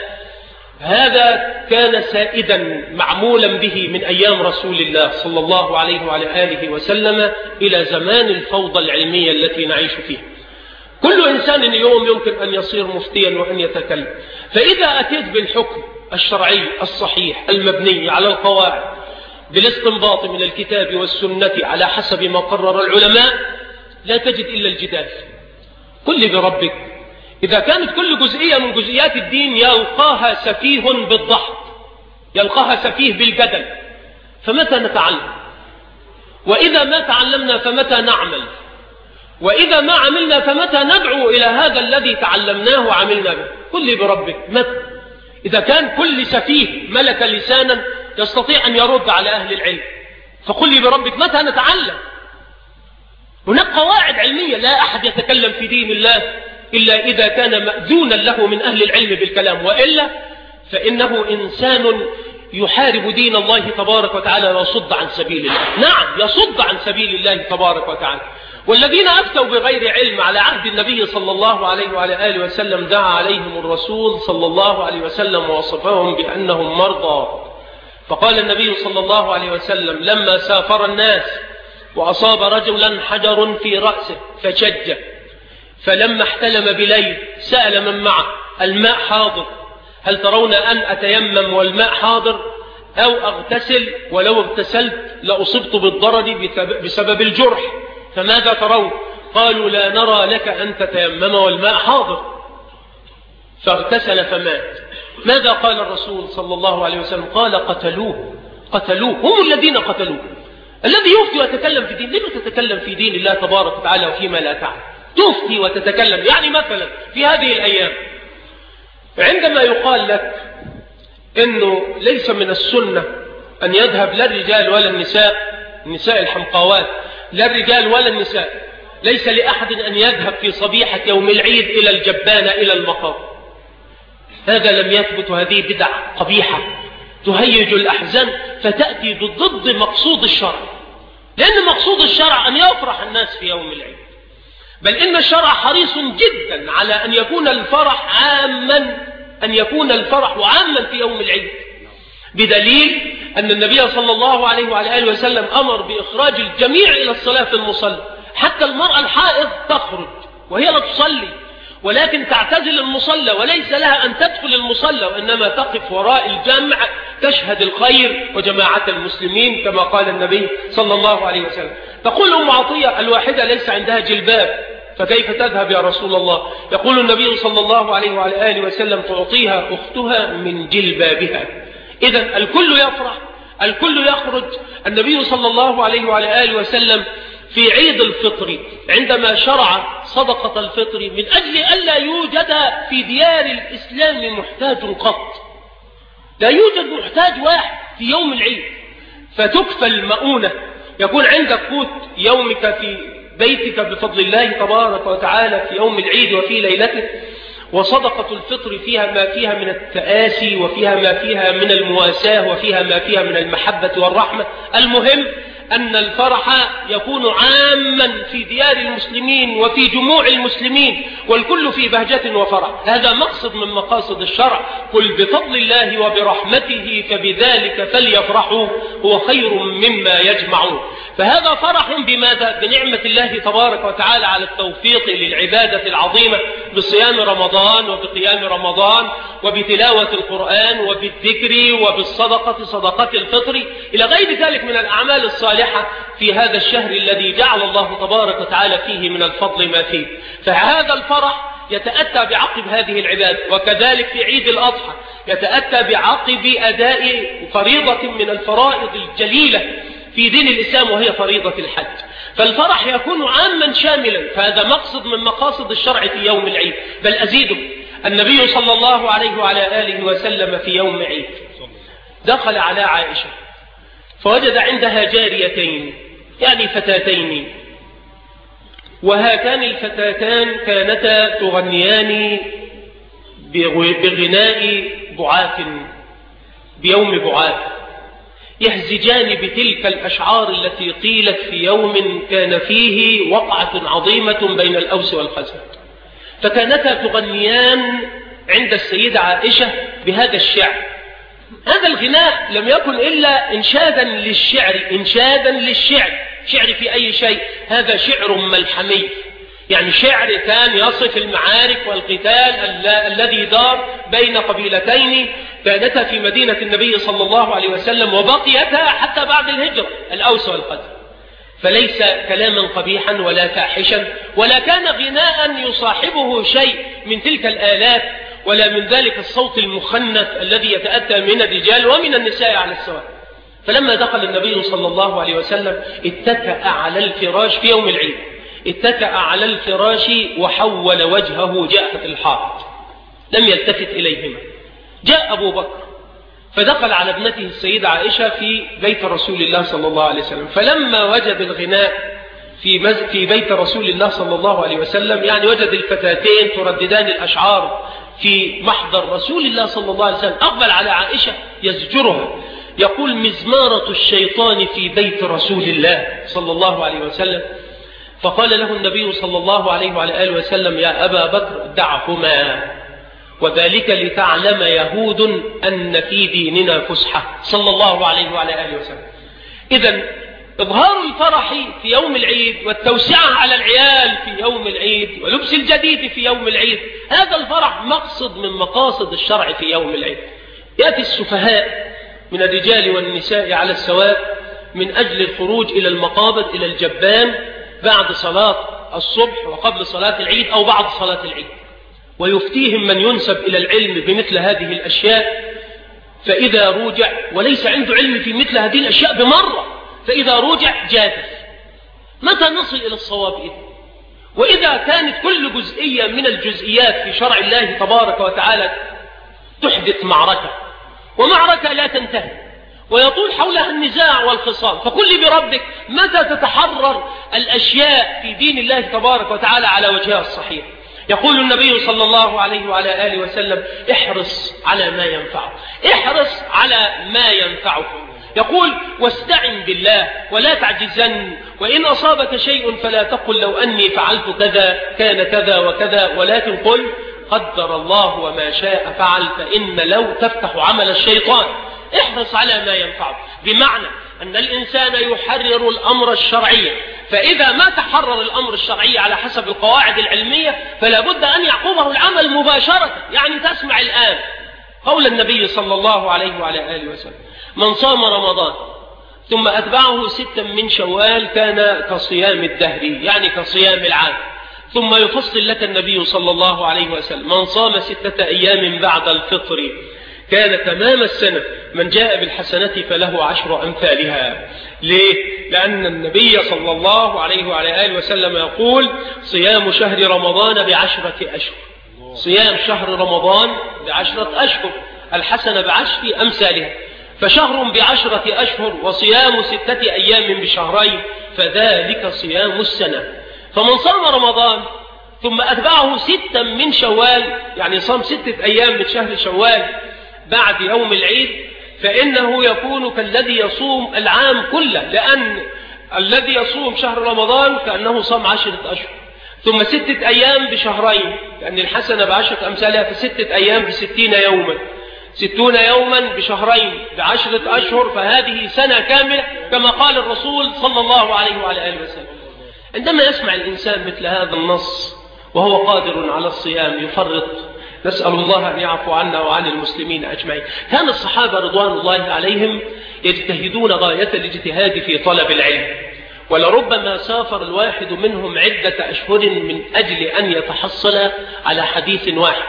هذا كان سائدا معمولا به من أيام رسول الله صلى الله عليه وعلى آله وسلم إلى زمان الفوضى العلمية التي نعيش فيها. كل إنسان اليوم يمكن أن يصير مفتيا وأن يتكلم. فإذا أتيت بالحكم الشرعي الصحيح المبني على القواعد بالاستنباط من الكتاب والسنة على حسب ما قرر العلماء، لا تجد إلا الجدال. قل بربك، إذا كانت كل جزئية من جزئيات الدين يلقاها سفيه بالضحك، يلقاها سفيه بالجدل، فمتى نتعلم؟ وإذا ما تعلمنا فمتى نعمل؟ وإذا ما عملنا فمتى ندعو إلى هذا الذي تعلمناه وعملنا به؟ قل بربك متى؟ إذا كان كل سفيه ملك لسانا يستطيع أن يرد على أهل العلم، فقل بربك متى نتعلم؟ هناك قواعد علمية، لا أحد يتكلم في دين الله إلا إذا كان مأذونا له من أهل العلم بالكلام، وإلا فإنه إنسان يحارب دين الله تبارك وتعالى ويصد عن سبيل الله. نعم، يصد عن سبيل الله تبارك وتعالى. والذين أفتوا بغير علم على عهد النبي صلى الله عليه وعلى آله وسلم دعا عليهم الرسول صلى الله عليه وسلم ووصفهم بأنهم مرضى. فقال النبي صلى الله عليه وسلم لما سافر الناس وأصاب رجلا حجر في رأسه فشج، فلما احتلم بليل سأل من معه الماء حاضر، هل ترون أن أتيمم والماء حاضر أو أغتسل؟ ولو اغتسلت لأصبت بالضرر بسبب الجرح، فماذا ترون؟ قالوا لا نرى لك أن تتيمم والماء حاضر. فاغتسل فمات. ماذا قال الرسول صلى الله عليه وسلم؟ قال قتلوه، هم الذين قتلوه. الذي يفتي ويتكلم في دين، لما تتكلم في دين الله تبارك وتعالى وفيما لا تعلم؟ تفتي وتتكلم. يعني مثلا في هذه الأيام عندما يقال لك إنه ليس من السنة أن يذهب لا الرجال ولا النساء الحمقاوات، لا الرجال ولا النساء، ليس لأحد أن يذهب في صبيحة يوم العيد إلى الجبانة إلى المقام، هذا لم يثبت. هذه بدع قبيحة تهيج الأحزان فتأتي ضد مقصود الشرع، لأن مقصود الشرع أن يفرح الناس في يوم العيد، بل إن الشرع حريص جدا على أن يكون الفرح عاما في يوم العيد، بدليل أن النبي صلى الله عليه وعلى آله وسلم أمر بإخراج الجميع إلى الصلاة في المصلى، حتى المرأة الحائض تخرج وهي لا تصلي، ولكن تعتزل المصلى وليس لها أن تدخل المصلى، وإنما تقف وراء الجمع تشهد الخير وجماعة المسلمين كما قال النبي صلى الله عليه وسلم. تقول أم عطية الواحدة ليس عندها جلباب فكيف تذهب يا رسول الله؟ يقول النبي صلى الله عليه وعلى آله وسلم تعطيها أختها من جلبابها. إذن الكل يفرح، الكل يخرج. النبي صلى الله عليه وعلى آله وسلم في عيد الفطر عندما شرع صدقة الفطر من أجل ألا يوجد في ديار الإسلام محتاج قط، لا يوجد محتاج واحد في يوم العيد، فتكفى المؤونة، يكون عندك قوت يومك في بيتك بفضل الله تبارك وتعالى في يوم العيد وفي ليلته. وصدقة الفطر فيها ما فيها من التآسي، وفيها ما فيها من المواساة، وفيها ما فيها من المحبة والرحمة. المهم أن الفرح يكون عاما في ديار المسلمين وفي جموع المسلمين، والكل في بهجة وفرح. هذا مقصد من مقاصد الشرع. قل بفضل الله وبرحمته فبذلك فليفرحوا هو خير مما يجمعون. فهذا فرح بماذا؟ بنعمة الله تبارك وتعالى على التوفيق للعبادة العظيمة بصيام رمضان وبقيام رمضان وبتلاوة القرآن وبالذكر وبالصدقة صدقة الفطر إلى غير ذلك من الأعمال الصالحة في هذا الشهر الذي جعل الله تبارك وتعالى فيه من الفضل ما فيه. فهذا الفرح يتأتى بعقب هذه العبادة. وكذلك في عيد الأضحى يتأتى بعقب أداء فريضة من الفرائض الجليلة في دين الإسلام وهي فريضة الحج. فالفرح يكون عاما شاملا، فهذا مقصد من مقاصد الشرع في يوم العيد. بل أزيده، النبي صلى الله عليه وعلى آله وسلم في يوم عيد دخل على عائشة فوجد عندها جاريتين، يعني فتاتين، وهاتان الفتاتان كانتا تغنيان بغناء بعاث بيوم بعاث، يهزجان بتلك الأشعار التي قيلت في يوم كان فيه وقعة عظيمة بين الأوس والخزرج. فكانتا تغنيان عند السيدة عائشة بهذا الشعر. هذا الغناء لم يكن إلا إنشادا للشعر، إنشادا للشعر. شعر في أي شيء؟ هذا شعر ملحمي، يعني شعر كان يصف المعارك والقتال الذي دار بين قبيلتين كانتا في مدينة النبي صلى الله عليه وسلم وبقيتا حتى بعد الهجرة، الأوس والخزرج. فليس كلاما قبيحا ولا فاحشا، ولا كان غناء يصاحبه شيء من تلك الآلات ولا من ذلك الصوت المخنث الذي يتأتى من الرجال ومن النساء على السواء. فلما دخل النبي صلى الله عليه وسلم اتكأ على الفراش في يوم العيد، اتكأ على الفراش وحول وجهه جهة الحائط، لم يلتفت إليهما. جاء أبو بكر فدخل على ابنته السيدة عائشة في بيت رسول الله صلى الله عليه وسلم، فلما وجد الغناء في بيت رسول الله صلى الله عليه وسلم، يعني وجد الفتاتين ترددان الأشعار في محضر رسول الله صلى الله عليه وسلم، أقبل على عائشة يزجرها، يقول: مزمارة الشيطان في بيت رسول الله صلى الله عليه وسلم. فقال له النبي صلى الله عليه وعلى آله وسلم: يا أبا بكر دعهما، وذلك لتعلم يهود أن في ديننا فسحة، صلى الله عليه وعلى آله وسلم. إذن إظهار الفرح في يوم العيد والتوسعة على العيال في يوم العيد ولبس الجديد في يوم العيد، هذا الفرح مقصد من مقاصد الشرع في يوم العيد. يأتي السفهاء من الرجال والنساء على السواء من أجل الخروج إلى المقابر، إلى الجبان بعد صلاة الصبح وقبل صلاة العيد أو بعد صلاة العيد، ويفتيهم من ينسب إلى العلم بمثل هذه الأشياء، فإذا رجع وليس عنده علم في مثل هذه الأشياء بمرة، فإذا رجع جادف. متى نصل إلى الصواب إذن؟ وإذا كانت كل جزئية من الجزئيات في شرع الله تبارك وتعالى تحدث معركة، ومعركة لا تنتهي ويطول حولها النزاع والخصام، فقل لي بربك متى تتحرر الأشياء في دين الله تبارك وتعالى على وجهها الصحيح؟ يقول النبي صلى الله عليه وعلى آله وسلم: احرص على ما ينفعك، احرص على ما ينفعك. يقول: واستعن بالله ولا تعجزن، وإن أصابك شيء فلا تقل لو أني فعلت كذا كان كذا وكذا، ولكن قل قدر الله وما شاء فعل، فإن لو تفتح عمل الشيطان. احرص على ما ينفعك، بمعنى أن الإنسان يحرر الأمر الشرعي، فإذا ما تحرر الأمر الشرعي على حسب القواعد العلمية فلا بد أن يعقبه العمل مباشرة. يعني تسمع الآن قول النبي صلى الله عليه وعلى آله وسلم: من صام رمضان ثم أتبعه 6 من شوال كان كصيام الدهر، يعني كصيام العام. ثم يفصل لك النبي صلى الله عليه وسلم: من صام 6 أيام بعد الفطر كان تمام السنة من جاء بالحسنة فله 10 أمثالها. ليه؟ لأن النبي صلى الله عليه وعلى آله وسلم يقول صيام شهر رمضان ب10 أشهر. صيام شهر رمضان ب10 أشهر، الحسنة ب10 أمثالها. فشهر ب10 أشهر وصيام 6 أيام بشهرين فذلك صيام السنة. فمن صام رمضان ثم أتبعه 6 من شوال، يعني صام 6 أيام من شهر شوال بعد يوم العيد، فإنه يكون كالذي يصوم العام كله، لأن الذي يصوم شهر رمضان كأنه صام 10 أشهر، ثم 6 أيام بشهرين، لأن الحسنة ب10 أمثالها، ف6 أيام ب60 يوما، 60 يوما بشهرين ب10 أشهر، فهذه سنة كاملة كما قال الرسول صلى الله عليه وعلى آله وسلم. عندما يسمع الإنسان مثل هذا النص وهو قادر على الصيام يفرط، نسأل الله أن يعفو عنا وعن المسلمين أجمعين. كان الصحابة رضوان الله عليهم يجتهدون غاية الاجتهاد في طلب العلم، ولربما سافر الواحد منهم عدة أشهر من أجل أن يتحصل على حديث واحد.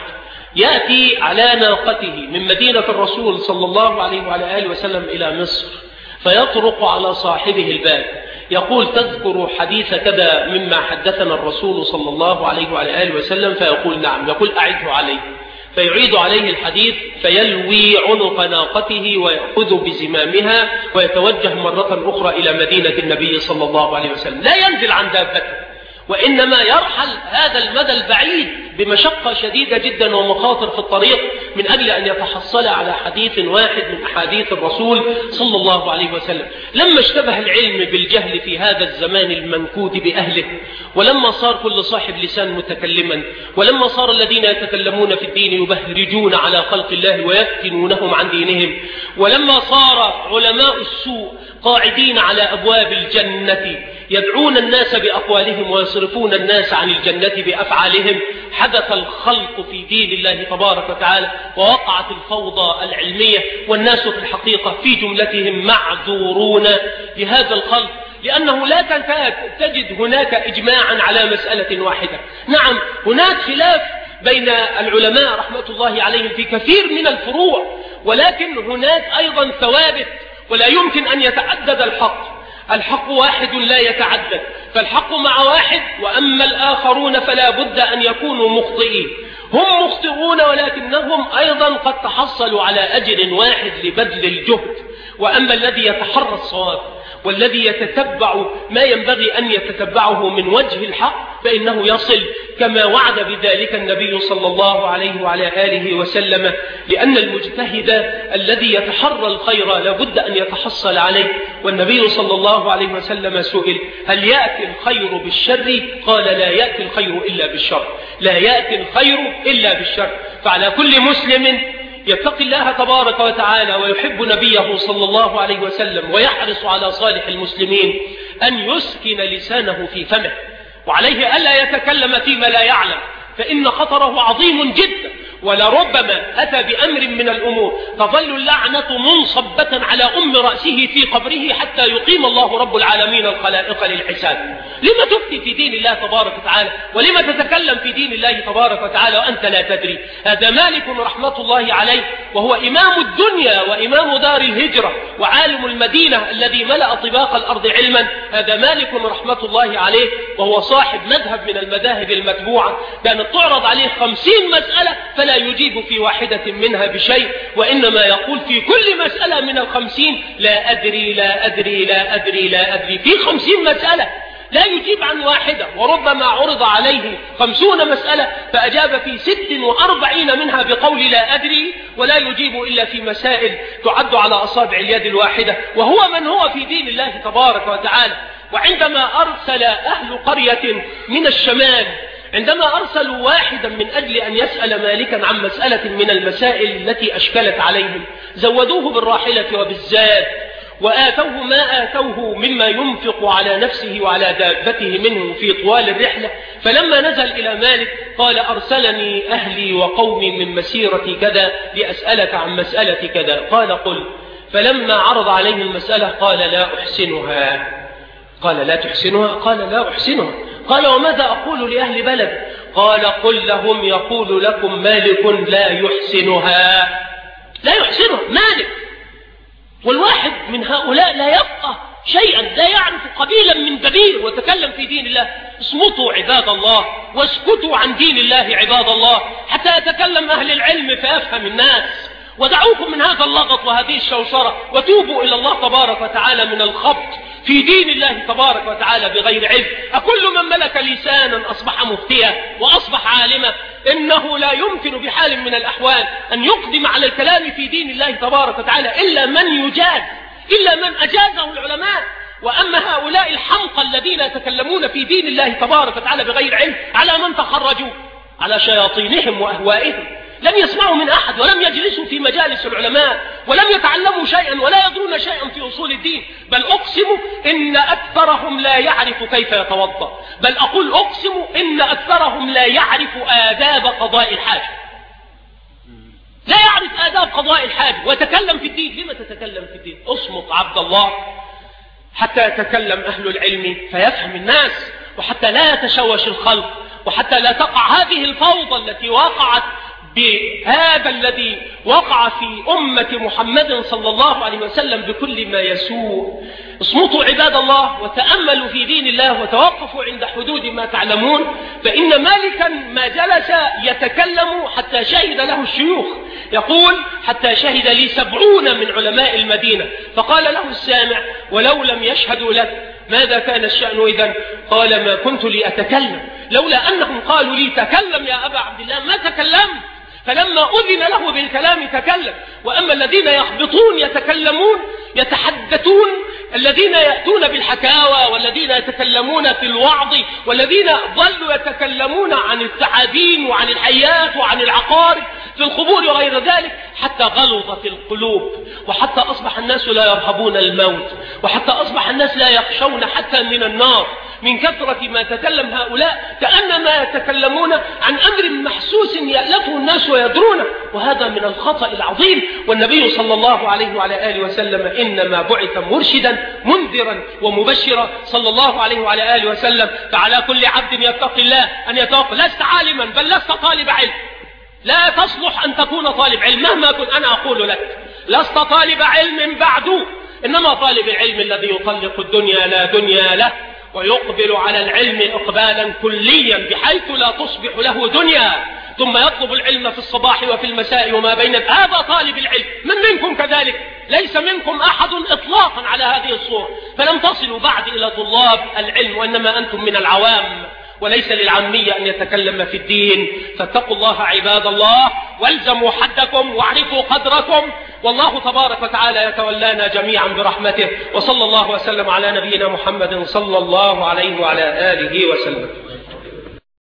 يأتي على ناقته من مدينة الرسول صلى الله عليه وعلى آله وسلم إلى مصر، فيطرق على صاحبه الباب يقول تذكر حديث كذا مما حدثنا الرسول صلى الله عليه وعلى آله وسلم؟ فيقول نعم. يقول أعده عليه، فيعيد عليه الحديث، فيلوي عنق ناقته ويأخذ بزمامها ويتوجه مرة أخرى إلى مدينة النبي صلى الله عليه وسلم. لا ينزل عن دابته، وإنما يرحل هذا المدى البعيد بمشقة شديدة جدا ومخاطر في الطريق من أجل أن يتحصل على حديث واحد من أحاديث الرسول صلى الله عليه وسلم. لما اشتبه العلم بالجهل في هذا الزمان المنكود بأهله، ولما صار كل صاحب لسان متكلما، ولما صار الذين يتكلمون في الدين يبهرجون على خلق الله ويفتنونهم عن دينهم، ولما صار علماء السوء قاعدين على أبواب الجنة يدعون الناس بأقوالهم ويصرفون الناس عن الجنة بأفعالهم، حدث الخلق في دين الله تبارك وتعالى، ووقعت الفوضى العلمية، والناس في الحقيقة في جملتهم معذورون لهذا الخلق، لأنه لا تكاد تجد هناك إجماعا على مسألة واحدة. نعم هناك خلاف بين العلماء رحمة الله عليهم في كثير من الفروع، ولكن هناك أيضا ثوابت، ولا يمكن أن يتعدد الحق. الحق واحد لا يتعدد، فالحق مع واحد، وأما الآخرون فلا بد أن يكونوا مخطئين. هم مخطئون ولكنهم أيضا قد تحصلوا على أجر واحد لبذل الجهد. وأما الذي يتحرى الصواب والذي يتتبع ما ينبغي أن يتتبعه من وجه الحق فإنه يصل كما وعد بذلك النبي صلى الله عليه وعلى آله وسلم، لأن المجتهد الذي يتحرى الخير لابد أن يتحصل عليه. والنبي صلى الله عليه وسلم سئل هل يأتي الخير بالشر؟ قال لا يأتي الخير إلا بالشر، لا يأتي الخير إلا بالشر. فعلى كل مسلم يتقي الله تبارك وتعالى ويحب نبيه صلى الله عليه وسلم ويحرص على صالح المسلمين أن يسكن لسانه في فمه، وعليه ألا يتكلم فيما لا يعلم، فإن خطره عظيم جدا. ولربما أتى بأمر من الأمور تظل اللعنة منصبة على رأسه في قبره حتى يقيم الله رب العالمين الخلائق للحساب. لما تفتي في دين الله تبارك وتعالى؟ ولما تتكلم في دين الله تبارك وتعالى وأنت لا تدري؟ هذا مالك رحمة الله عليه، وهو إمام الدنيا وإمام دار الهجرة وعالم المدينة الذي ملأ طباق الأرض علما. هذا مالك رحمة الله عليه، وهو صاحب مذهب من المذاهب المتبوعة، كانت تعرض عليه 50 مسألة فلا يجيب في واحدة منها بشيء، وإنما يقول في كل مسألة من 50 لا أدري لا أدري لا أدري لا أدري. في 50 مسألة لا يجيب عن واحدة، وربما عرض عليه 50 مسألة فأجاب في 46 منها بقول لا أدري، ولا يجيب إلا في مسائل تعد على أصابع اليد الواحدة، وهو من هو في دين الله تبارك وتعالى. وعندما أرسل أهل قرية من الشمال، عندما أرسلوا واحدا من أجل أن يسأل مالكا عن مسألة من المسائل التي أشكلت عليهم، زودوه بالراحلة وبالزاد، وآتوه ما آتوه مما ينفق على نفسه وعلى دابته منه في طوال الرحلة. فلما نزل إلى مالك قال أرسلني أهلي وقومي من مسيرة كذا لأسألك عن مسألة كذا. قال قل. فلما عرض عليه المسألة قال لا أحسنها. قال لا تحسنها؟ قال لا أحسنها. قال وماذا أقول لأهل بلد؟ قال قل لهم يقول لكم مالك لا يحسنها. لا يحسنها، مالك. والواحد من هؤلاء لا يفقه شيئا، لا يعرف قبيلا من دبير وتكلم في دين الله. اصمتوا عباد الله واسكتوا عن دين الله عباد الله حتى يتكلم أهل العلم فيفهم الناس. ودعوكم من هذا اللغط وهذه الشوشرة، وتوبوا إلى الله تبارك وتعالى من الخبط في دين الله تبارك وتعالى بغير علم. أكل من ملك لسانا أصبح مفتيا وأصبح عالما. إنه لا يمكن بحال من الأحوال أن يقدم على الكلام في دين الله تبارك وتعالى إلا من يجاز، إلا من أجازه العلماء. وأما هؤلاء الحمقى الذين يتكلمون في دين الله تبارك وتعالى بغير علم، على من تخرجوا؟ على شياطينهم وأهوائهم. لم يسمعوا من أحد، ولم يجلسوا في مجالس العلماء، ولم يتعلموا شيئا، ولا يدرون شيئا في أصول الدين. بل أقسم إن أكثرهم لا يعرف كيف يتوضأ، بل أقول أقسم إن أكثرهم لا يعرف آداب قضاء الحاجة. لا يعرف آداب قضاء الحاجة ويتكلم في الدين. لما تتكلم في الدين؟ اصمت عبد الله حتى يتكلم أهل العلم فيفهم الناس، وحتى لا يتشوش الخلق، وحتى لا تقع هذه الفوضى التي وقعت بهذا الذي وقع في أمة محمد صلى الله عليه وسلم بكل ما يسوء. اصمتوا عباد الله وتأملوا في دين الله وتوقفوا عند حدود ما تعلمون. فإن مالكا ما جلس يتكلم حتى شهد له الشيوخ، يقول حتى شهد لي 70 من علماء المدينة. فقال له السامع ولو لم يشهدوا لك ماذا كان الشأن إذن؟ قال ما كنت لأتكلم، لولا أنهم قالوا لي تكلم يا أبا عبد الله ما تكلمت. فلما أذن له بالكلام تكلم. وأما الذين يخبطون يتكلمون يتحدثون، الذين يأتون بالحكاوى، والذين يتكلمون في الوعظ، والذين ظلوا يتكلمون عن الثعابين وعن الحيات وعن العقارب في القبور وغير ذلك، حتى غلظت القلوب، وحتى أصبح الناس لا يرهبون الموت، وحتى أصبح الناس لا يخشون حتى من النار من كثرة ما تكلم هؤلاء، كأنما يتكلمون عن أمر محسوس يألفه الناس ويدرونه. وهذا من الخطأ العظيم. والنبي صلى الله عليه وعلى آله وسلم إنما بعث مرشدا منذرا ومبشرا صلى الله عليه وعلى آله وسلم. فعلى كل عبد يتقي الله أن يتوقع. لست عالما بل لست طالب علم، لا تصلح أن تكون طالب علم مهما كنت. أنا أقول لك لست طالب علم بعد، إنما طالب العلم الذي يطلق الدنيا لا دنيا له، ويقبل على العلم إقبالا كليا بحيث لا تصبح له دنيا، ثم يطلب العلم في الصباح وفي المساء وما بين. هذا طالب العلم. من منكم كذلك؟ ليس منكم أحد إطلاقا على هذه الصورة. فلم تصلوا بعد إلى طلاب العلم، وإنما أنتم من العوام، وليس للعامية أن يتكلم في الدين. فاتقوا الله عباد الله، والزموا حدكم واعرفوا قدركم، والله تبارك وتعالى يتولانا جميعا برحمته. وصلى الله وسلم على نبينا محمد صلى الله عليه وعلى آله وسلم.